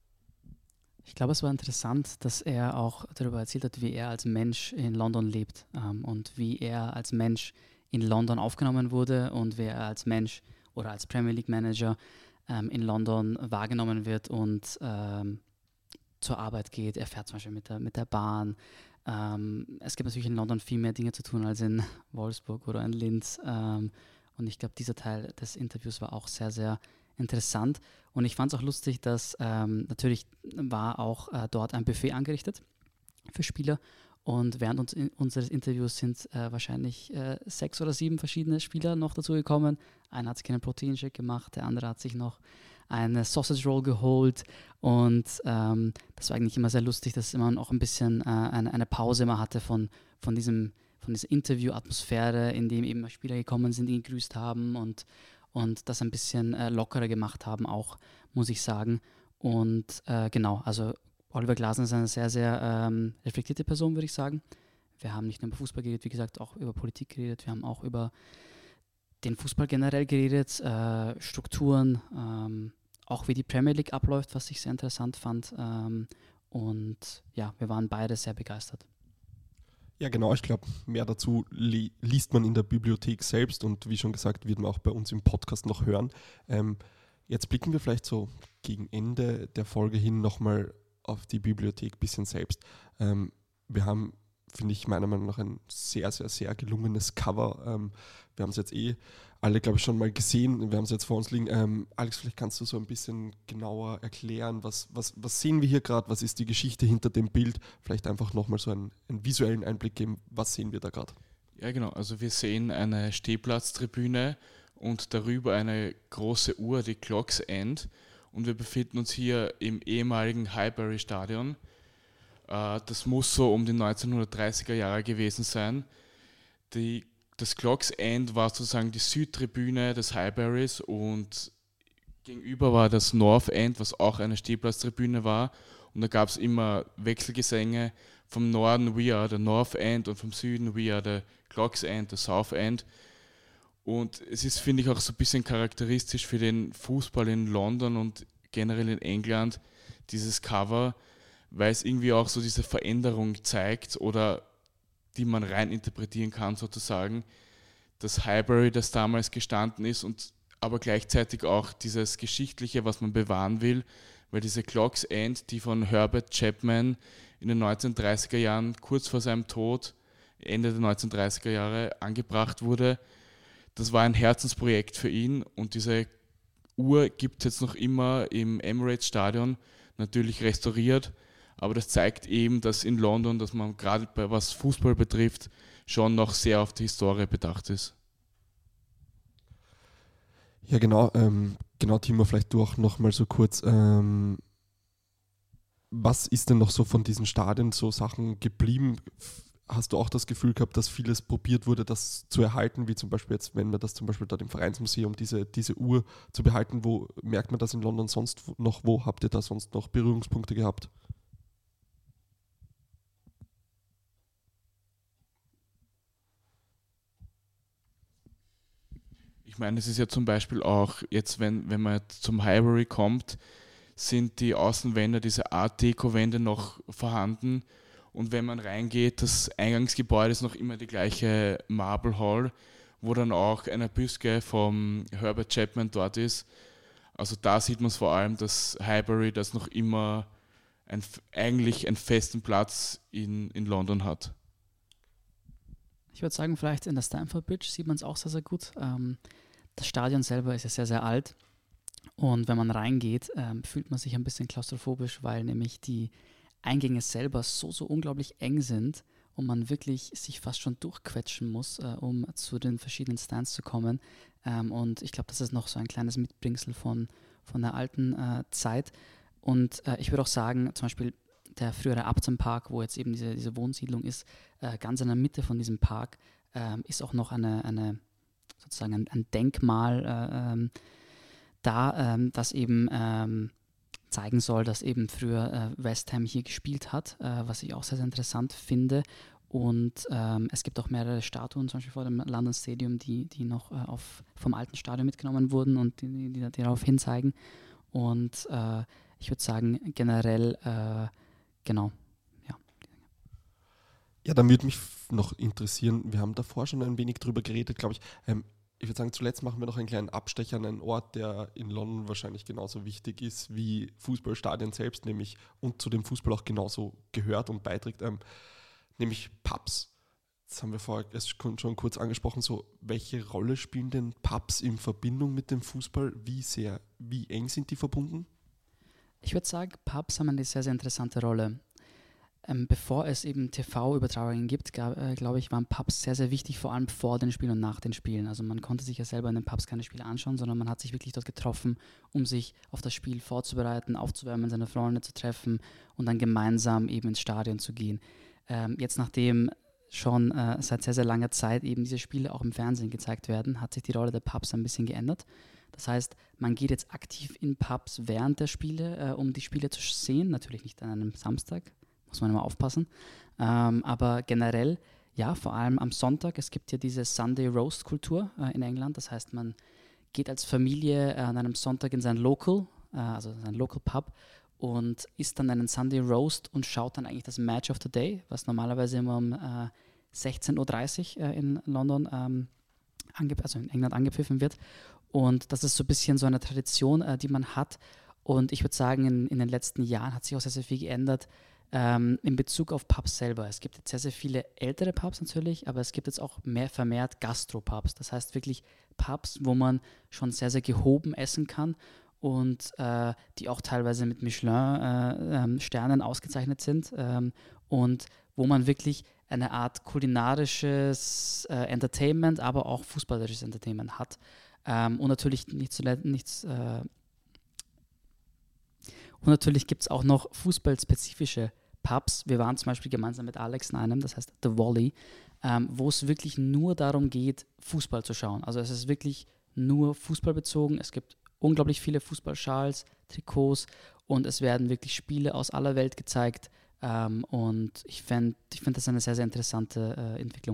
Ich glaube, es war interessant, dass er auch darüber erzählt hat, wie er als Mensch in London lebt ähm, und wie er als Mensch in London aufgenommen wurde und wie er als Mensch oder als Premier League Manager ähm, in London wahrgenommen wird und ähm, zur Arbeit geht. Er fährt zum Beispiel mit der, mit der Bahn. Ähm, es gibt natürlich in London viel mehr Dinge zu tun als in Wolfsburg oder in Linz. Ähm, Und ich glaube, dieser Teil des Interviews war auch sehr, sehr interessant. Und ich fand es auch lustig, dass ähm, natürlich war auch äh, dort ein Buffet angerichtet für Spieler. Und während uns in, unseres Interviews sind äh, wahrscheinlich äh, sechs oder sieben verschiedene Spieler noch dazu gekommen. Einer hat sich einen Proteinshake gemacht, der andere hat sich noch eine Sausage Roll geholt. Und ähm, das war eigentlich immer sehr lustig, dass man auch ein bisschen äh, eine, eine Pause immer hatte von, von, diesem, von dieser Interview-Atmosphäre, in dem eben Spieler gekommen sind, die gegrüßt haben und, und das ein bisschen äh, lockerer gemacht haben, auch, muss ich sagen. Und äh, genau, also Oliver Glasner ist eine sehr, sehr ähm, reflektierte Person, würde ich sagen. Wir haben nicht nur über Fußball geredet, wie gesagt, auch über Politik geredet. Wir haben auch über den Fußball generell geredet, äh, Strukturen, ähm, auch wie die Premier League abläuft, was ich sehr interessant fand. Ähm, und ja, wir waren beide sehr begeistert. Ja, genau. Ich glaube, mehr dazu li- liest man in der Bibliothek selbst und wie schon gesagt, wird man auch bei uns im Podcast noch hören. Ähm, jetzt blicken wir vielleicht so gegen Ende der Folge hin nochmal auf die Bibliothek ein bisschen selbst. Ähm, wir haben, finde ich, meiner Meinung nach ein sehr, sehr, sehr gelungenes Cover. Ähm, wir haben es jetzt eh alle, glaube ich, schon mal gesehen. Wir haben es jetzt vor uns liegen. Ähm, Alex, vielleicht kannst du so ein bisschen genauer erklären, was, was, was sehen wir hier gerade? Was ist die Geschichte hinter dem Bild? Vielleicht einfach nochmal so einen, einen visuellen Einblick geben. Was sehen wir da gerade? Ja, genau. Also wir sehen eine Stehplatztribüne und darüber eine große Uhr, die Clock's End. Und wir befinden uns hier im ehemaligen Highbury Stadion. Äh, das muss so um die neunzehnhundertdreißiger Jahre gewesen sein. Die, das Clock's End war sozusagen die Südtribüne des Highburys und gegenüber war das North End, was auch eine Stehplatztribüne war. Und da gab es immer Wechselgesänge vom Norden We are the North End und vom Süden We are the Clock's End, the South End. Und es ist, finde ich, auch so ein bisschen charakteristisch für den Fußball in London und generell in England, dieses Cover, weil es irgendwie auch so diese Veränderung zeigt oder die man rein interpretieren kann sozusagen, das Highbury, das damals gestanden ist und aber gleichzeitig auch dieses Geschichtliche, was man bewahren will, weil diese Clock's End, die von Herbert Chapman in den neunzehnhundertdreißiger Jahren, kurz vor seinem Tod, Ende der neunzehnhundertdreißiger Jahre, angebracht wurde, das war ein Herzensprojekt für ihn und diese Uhr gibt es jetzt noch immer im Emirates Stadion, natürlich restauriert, aber das zeigt eben, dass in London, dass man gerade bei was Fußball betrifft, schon noch sehr auf die Historie bedacht ist. Ja, genau. Ähm, genau, Timo, vielleicht du auch noch mal so kurz. Ähm, was ist denn noch so von diesen Stadien so Sachen geblieben? Hast du auch das Gefühl gehabt, dass vieles probiert wurde, das zu erhalten, wie zum Beispiel jetzt, wenn wir das zum Beispiel dort im Vereinsmuseum, diese, diese Uhr zu behalten, wo merkt man das in London sonst noch, wo habt ihr da sonst noch Berührungspunkte gehabt? Ich meine, es ist ja zum Beispiel auch jetzt, wenn, wenn man zum Highbury kommt, sind die Außenwände, diese Art Deco-Wände noch vorhanden. Und wenn man reingeht, das Eingangsgebäude ist noch immer die gleiche Marble Hall, wo dann auch eine Büste vom Herbert Chapman dort ist. Also da sieht man es vor allem, dass Highbury das noch immer ein, eigentlich einen festen Platz in, in London hat. Ich würde sagen, vielleicht in der Stamford Bridge sieht man es auch sehr, sehr gut. Ähm, das Stadion selber ist ja sehr, sehr alt. Und wenn man reingeht, ähm, fühlt man sich ein bisschen klaustrophobisch, weil nämlich die Eingänge selber so, so unglaublich eng sind und man wirklich sich fast schon durchquetschen muss, äh, um zu den verschiedenen Stands zu kommen. Ähm, und ich glaube, das ist noch so ein kleines Mitbringsel von, von der alten äh, Zeit. Und äh, ich würde auch sagen, zum Beispiel der frühere Upton Park, wo jetzt eben diese, diese Wohnsiedlung ist, äh, ganz in der Mitte von diesem Park äh, ist auch noch eine, eine sozusagen ein, ein Denkmal äh, ähm, da, ähm, das eben ähm, zeigen soll, dass eben früher äh, West Ham hier gespielt hat, äh, was ich auch sehr, sehr interessant finde. Und ähm, es gibt auch mehrere Statuen, zum Beispiel vor dem London Stadium, die, die noch äh, auf, vom alten Stadion mitgenommen wurden und die, die, die darauf hinzeigen. Und äh, ich würde sagen, generell, äh, genau, ja. Ja, dann würde mich noch interessieren, wir haben davor schon ein wenig drüber geredet, glaube ich. Ähm, ich würde sagen, zuletzt machen wir noch einen kleinen Abstecher an einen Ort, der in London wahrscheinlich genauso wichtig ist wie Fußballstadien selbst, nämlich und zu dem Fußball auch genauso gehört und beiträgt, ähm, nämlich Pubs. Das haben wir vorher erst schon kurz angesprochen, so welche Rolle spielen denn Pubs in Verbindung mit dem Fußball? Wie sehr, wie eng sind die verbunden? Ich würde sagen, Pubs haben eine sehr, sehr interessante Rolle. Ähm, bevor es eben T V-Übertragungen gibt, äh, glaube ich, waren Pubs sehr, sehr wichtig, vor allem vor den Spielen und nach den Spielen. Also man konnte sich ja selber in den Pubs keine Spiele anschauen, sondern man hat sich wirklich dort getroffen, um sich auf das Spiel vorzubereiten, aufzuwärmen, seine Freunde zu treffen und dann gemeinsam eben ins Stadion zu gehen. Ähm, jetzt, nachdem schon äh, seit sehr, sehr langer Zeit eben diese Spiele auch im Fernsehen gezeigt werden, hat sich die Rolle der Pubs ein bisschen geändert. Das heißt, man geht jetzt aktiv in Pubs während der Spiele, äh, um die Spiele zu sehen. Natürlich nicht an einem Samstag, muss man immer aufpassen. Ähm, aber generell, ja, vor allem am Sonntag. Es gibt ja diese Sunday Roast-Kultur äh, in England. Das heißt, man geht als Familie äh, an einem Sonntag in sein Local, äh, also sein Local Pub, und isst dann einen Sunday Roast und schaut dann eigentlich das Match of the Day, was normalerweise immer um äh, sechzehn Uhr dreißig äh, in London, ähm, ange- also in England angepfiffen wird. Und das ist so ein bisschen so eine Tradition, äh, die man hat. Und ich würde sagen, in, in den letzten Jahren hat sich auch sehr, sehr viel geändert ähm, in Bezug auf Pubs selber. Es gibt jetzt sehr, sehr viele ältere Pubs natürlich, aber es gibt jetzt auch mehr vermehrt Gastropubs. Das heißt wirklich Pubs, wo man schon sehr, sehr gehoben essen kann und äh, die auch teilweise mit Michelin-Sternen äh, ähm, ausgezeichnet sind ähm, und wo man wirklich eine Art kulinarisches äh, Entertainment, aber auch fußballerisches Entertainment hat. Ähm, und natürlich nicht zuletzt nichts. Äh, und natürlich gibt es auch noch fußballspezifische Pubs. Wir waren zum Beispiel gemeinsam mit Alex in einem, das heißt The Volley, ähm, wo es wirklich nur darum geht, Fußball zu schauen. Also es ist wirklich nur Fußball bezogen. Es gibt unglaublich viele Fußballschals, Trikots und es werden wirklich Spiele aus aller Welt gezeigt. Ähm, und ich finde ich find das eine sehr, sehr interessante äh, Entwicklung.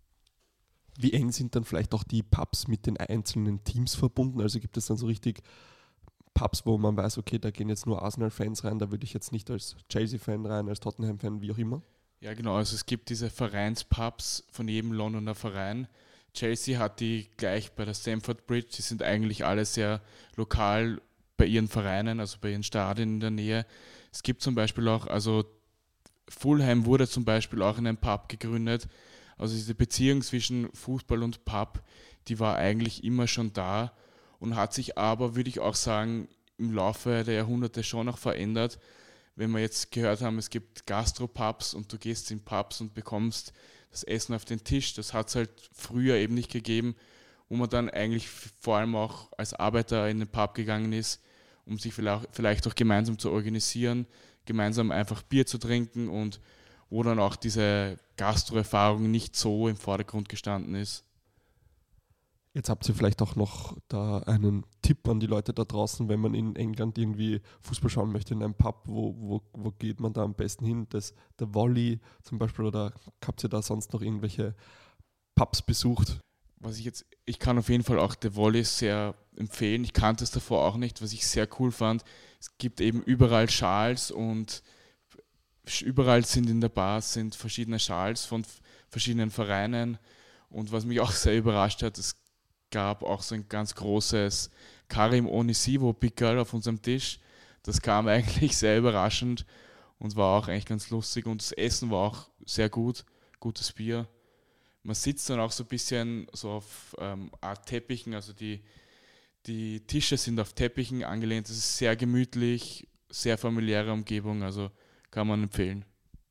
Wie eng sind dann vielleicht auch die Pubs mit den einzelnen Teams verbunden? Also gibt es dann so richtig Pubs, wo man weiß, okay, da gehen jetzt nur Arsenal-Fans rein, da würde ich jetzt nicht als Chelsea-Fan rein, als Tottenham-Fan, wie auch immer? Ja, genau. Also es gibt diese Vereinspubs von jedem Londoner Verein. Chelsea hat die gleich bei der Stamford Bridge. Die sind eigentlich alle sehr lokal bei ihren Vereinen, also bei ihren Stadien in der Nähe. Es gibt zum Beispiel auch, also Fulham wurde zum Beispiel auch in einem Pub gegründet. Also diese Beziehung zwischen Fußball und Pub, die war eigentlich immer schon da und hat sich aber, würde ich auch sagen, im Laufe der Jahrhunderte schon noch verändert. Wenn wir jetzt gehört haben, es gibt Gastropubs und du gehst in Pubs und bekommst das Essen auf den Tisch, das hat es halt früher eben nicht gegeben, wo man dann eigentlich vor allem auch als Arbeiter in den Pub gegangen ist, um sich vielleicht auch gemeinsam zu organisieren, gemeinsam einfach Bier zu trinken und wo dann auch diese Gastro-Erfahrung nicht so im Vordergrund gestanden ist. Jetzt habt ihr vielleicht auch noch da einen Tipp an die Leute da draußen, wenn man in England irgendwie Fußball schauen möchte in einem Pub, wo, wo, wo geht man da am besten hin? Das, der Volley zum Beispiel, oder habt ihr da sonst noch irgendwelche Pubs besucht? Was ich jetzt, ich kann auf jeden Fall auch The Volley sehr empfehlen. Ich kannte es davor auch nicht, was ich sehr cool fand. Es gibt eben überall Schals und überall sind in der Bar sind verschiedene Schals von verschiedenen Vereinen. Und was mich auch sehr überrascht hat, es gab auch so ein ganz großes Karim Onisivo-Pickerl auf unserem Tisch. Das kam eigentlich sehr überraschend und war auch eigentlich ganz lustig. Und das Essen war auch sehr gut, gutes Bier. Man sitzt dann auch so ein bisschen so auf ähm, Art Teppichen, also die, die Tische sind auf Teppichen angelehnt. Es ist sehr gemütlich, sehr familiäre Umgebung, also kann man empfehlen.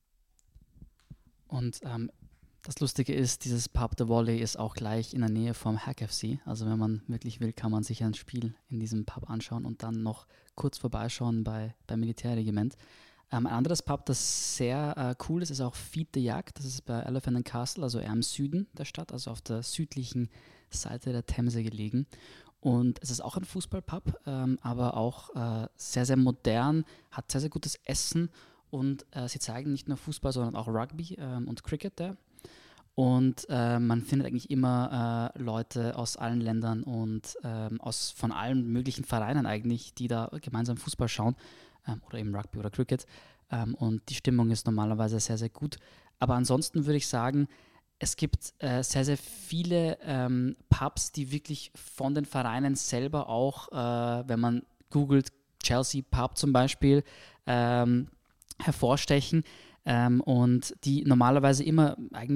Und ähm, das Lustige ist, dieses Pub The Volley ist auch gleich in der Nähe vom Hack F C. Also wenn man wirklich will, kann man sich ein Spiel in diesem Pub anschauen und dann noch kurz vorbeischauen bei, beim Militärregiment. Ähm, ein anderes Pub, das sehr äh, cool ist, ist auch Feed the Yak. Das ist bei Elephant and Castle, also eher im Süden der Stadt, also auf der südlichen Seite der Themse gelegen. Und es ist auch ein Fußballpub, ähm, aber auch äh, sehr, sehr modern, hat sehr, sehr gutes Essen und äh, sie zeigen nicht nur Fußball, sondern auch Rugby ähm, und Cricket da. Und äh, man findet eigentlich immer äh, Leute aus allen Ländern und ähm, aus, von allen möglichen Vereinen eigentlich, die da gemeinsam Fußball schauen ähm, oder eben Rugby oder Cricket. Ähm, und die Stimmung ist normalerweise sehr, sehr gut. Aber ansonsten würde ich sagen, es gibt äh, sehr, sehr viele ähm, Pubs, die wirklich von den Vereinen selber auch, äh, wenn man googelt, Chelsea Pub zum Beispiel, ähm, hervorstechen ähm, und die normalerweise immer eigentlich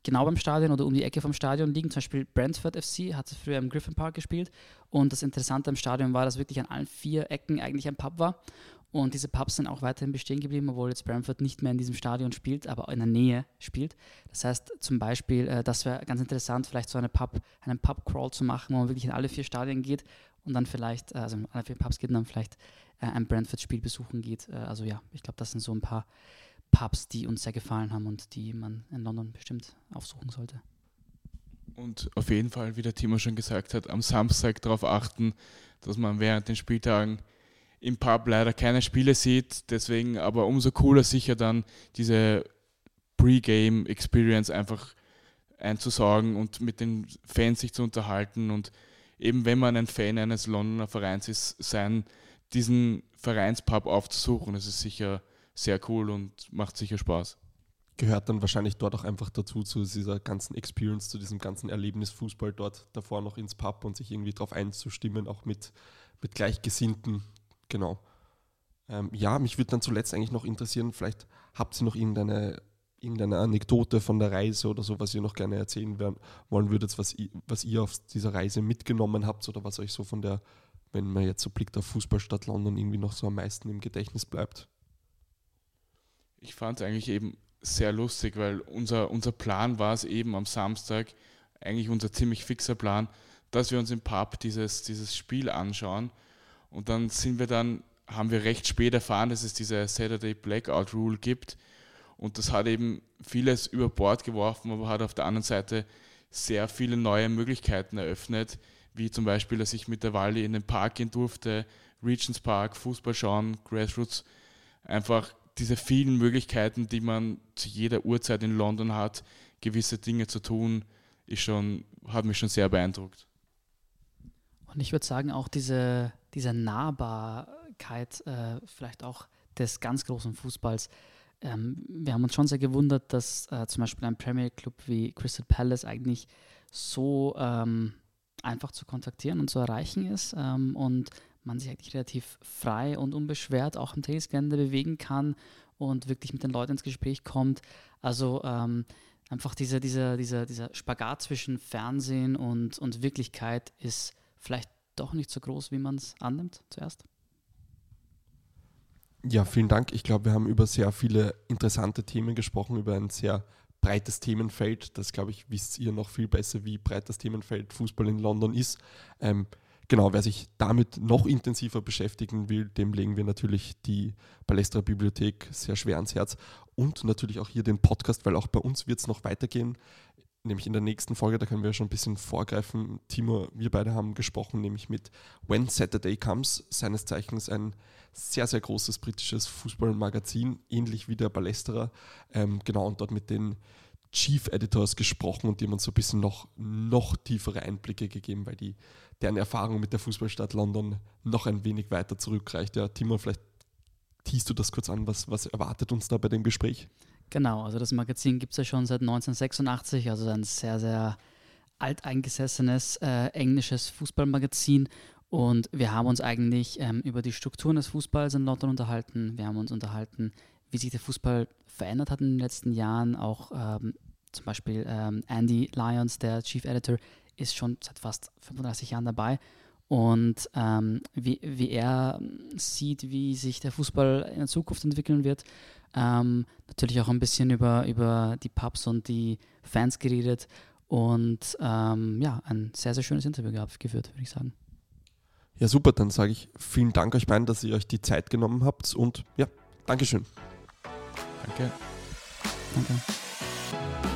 genau beim Stadion oder um die Ecke vom Stadion liegen. Zum Beispiel Brentford F C hat früher im Griffin Park gespielt und das Interessante am Stadion war, dass wirklich an allen vier Ecken eigentlich ein Pub war und diese Pubs sind auch weiterhin bestehen geblieben, obwohl jetzt Brentford nicht mehr in diesem Stadion spielt, aber in der Nähe spielt. Das heißt zum Beispiel, äh, das wäre ganz interessant, vielleicht so eine Pub, einen Pub-Crawl zu machen, wo man wirklich in alle vier Stadien geht und dann vielleicht, äh, also in alle vier Pubs geht und dann vielleicht äh, ein Brentford-Spiel besuchen geht. Äh, also ja, ich glaube, das sind so ein paar Pubs, die uns sehr gefallen haben und die man in London bestimmt aufsuchen sollte. Und auf jeden Fall, wie der Timo schon gesagt hat, am Samstag darauf achten, dass man während den Spieltagen im Pub leider keine Spiele sieht, deswegen aber umso cooler sicher dann diese Pre-Game-Experience einfach einzusaugen und mit den Fans sich zu unterhalten und eben wenn man ein Fan eines Londoner Vereins ist, sein, diesen Vereinspub aufzusuchen, das ist sicher sehr cool und macht sicher Spaß. Gehört dann wahrscheinlich dort auch einfach dazu, zu dieser ganzen Experience, zu diesem ganzen Erlebnis Fußball dort davor noch ins Pub und sich irgendwie darauf einzustimmen, auch mit, mit Gleichgesinnten. Genau. Ähm, ja, mich würde dann zuletzt eigentlich noch interessieren, vielleicht habt ihr noch irgendeine, irgendeine Anekdote von der Reise oder so, was ihr noch gerne erzählen werden, wollen würdet, was, was ihr auf dieser Reise mitgenommen habt oder was euch so von der, wenn man jetzt so blickt auf Fußballstadt London, irgendwie noch so am meisten im Gedächtnis bleibt. Ich fand es eigentlich eben sehr lustig, weil unser, unser Plan war es eben am Samstag, eigentlich unser ziemlich fixer Plan, dass wir uns im Pub dieses, dieses Spiel anschauen. Und dann sind wir dann, haben wir recht spät erfahren, dass es diese Saturday Blackout Rule gibt. Und das hat eben vieles über Bord geworfen, aber hat auf der anderen Seite sehr viele neue Möglichkeiten eröffnet, wie zum Beispiel, dass ich mit der Wally in den Park gehen durfte, Regents Park, Fußball schauen, Grassroots, einfach diese vielen Möglichkeiten, die man zu jeder Uhrzeit in London hat, gewisse Dinge zu tun, ist schon, hat mich schon sehr beeindruckt. Und ich würde sagen, auch diese, diese Nahbarkeit äh, vielleicht auch des ganz großen Fußballs. Ähm, wir haben uns schon sehr gewundert, dass äh, zum Beispiel ein Premier Club wie Crystal Palace eigentlich so ähm, einfach zu kontaktieren und zu erreichen ist ähm, und man sich eigentlich relativ frei und unbeschwert auch im Trainingsgelände bewegen kann und wirklich mit den Leuten ins Gespräch kommt. Also ähm, einfach diese, diese, diese, dieser Spagat zwischen Fernsehen und, und Wirklichkeit ist vielleicht doch nicht so groß, wie man es annimmt zuerst. Ja, vielen Dank. Ich glaube, wir haben über sehr viele interessante Themen gesprochen, über ein sehr breites Themenfeld. Das, glaube ich, wisst ihr noch viel besser, wie breit das Themenfeld Fußball in London ist. Ähm, genau, wer sich damit noch intensiver beschäftigen will, dem legen wir natürlich die Balestra Bibliothek sehr schwer ans Herz und natürlich auch hier den Podcast, weil auch bei uns wird es noch weitergehen. Nämlich in der nächsten Folge, da können wir schon ein bisschen vorgreifen. Timo, wir beide haben gesprochen, nämlich mit When Saturday Comes, seines Zeichens ein sehr, sehr großes britisches Fußballmagazin, ähnlich wie der Balestra. Ähm, genau, und dort mit den Chief Editors gesprochen und die haben uns so ein bisschen noch, noch tiefere Einblicke gegeben, weil die, deren Erfahrung mit der Fußballstadt London noch ein wenig weiter zurückreicht. Ja, Timo, vielleicht teast du das kurz an, was, was erwartet uns da bei dem Gespräch? Genau, also das Magazin gibt es ja schon seit neunzehnhundertsechsundachtzig, also ein sehr, sehr alteingesessenes äh, englisches Fußballmagazin und wir haben uns eigentlich ähm, über die Strukturen des Fußballs in London unterhalten. Wir haben uns unterhalten, wie sich der Fußball verändert hat in den letzten Jahren. Auch ähm, zum Beispiel ähm, Andy Lyons, der Chief Editor, ist schon seit fast fünfunddreißig Jahren dabei. Und ähm, wie, wie er sieht, wie sich der Fußball in der Zukunft entwickeln wird. Ähm, natürlich auch ein bisschen über, über die Pubs und die Fans geredet. Und ähm, ja, ein sehr, sehr schönes Interview gehabt, geführt, würde ich sagen. Ja, super, dann sage ich vielen Dank euch beiden, dass ihr euch die Zeit genommen habt. Und ja, Dankeschön. Danke. Danke.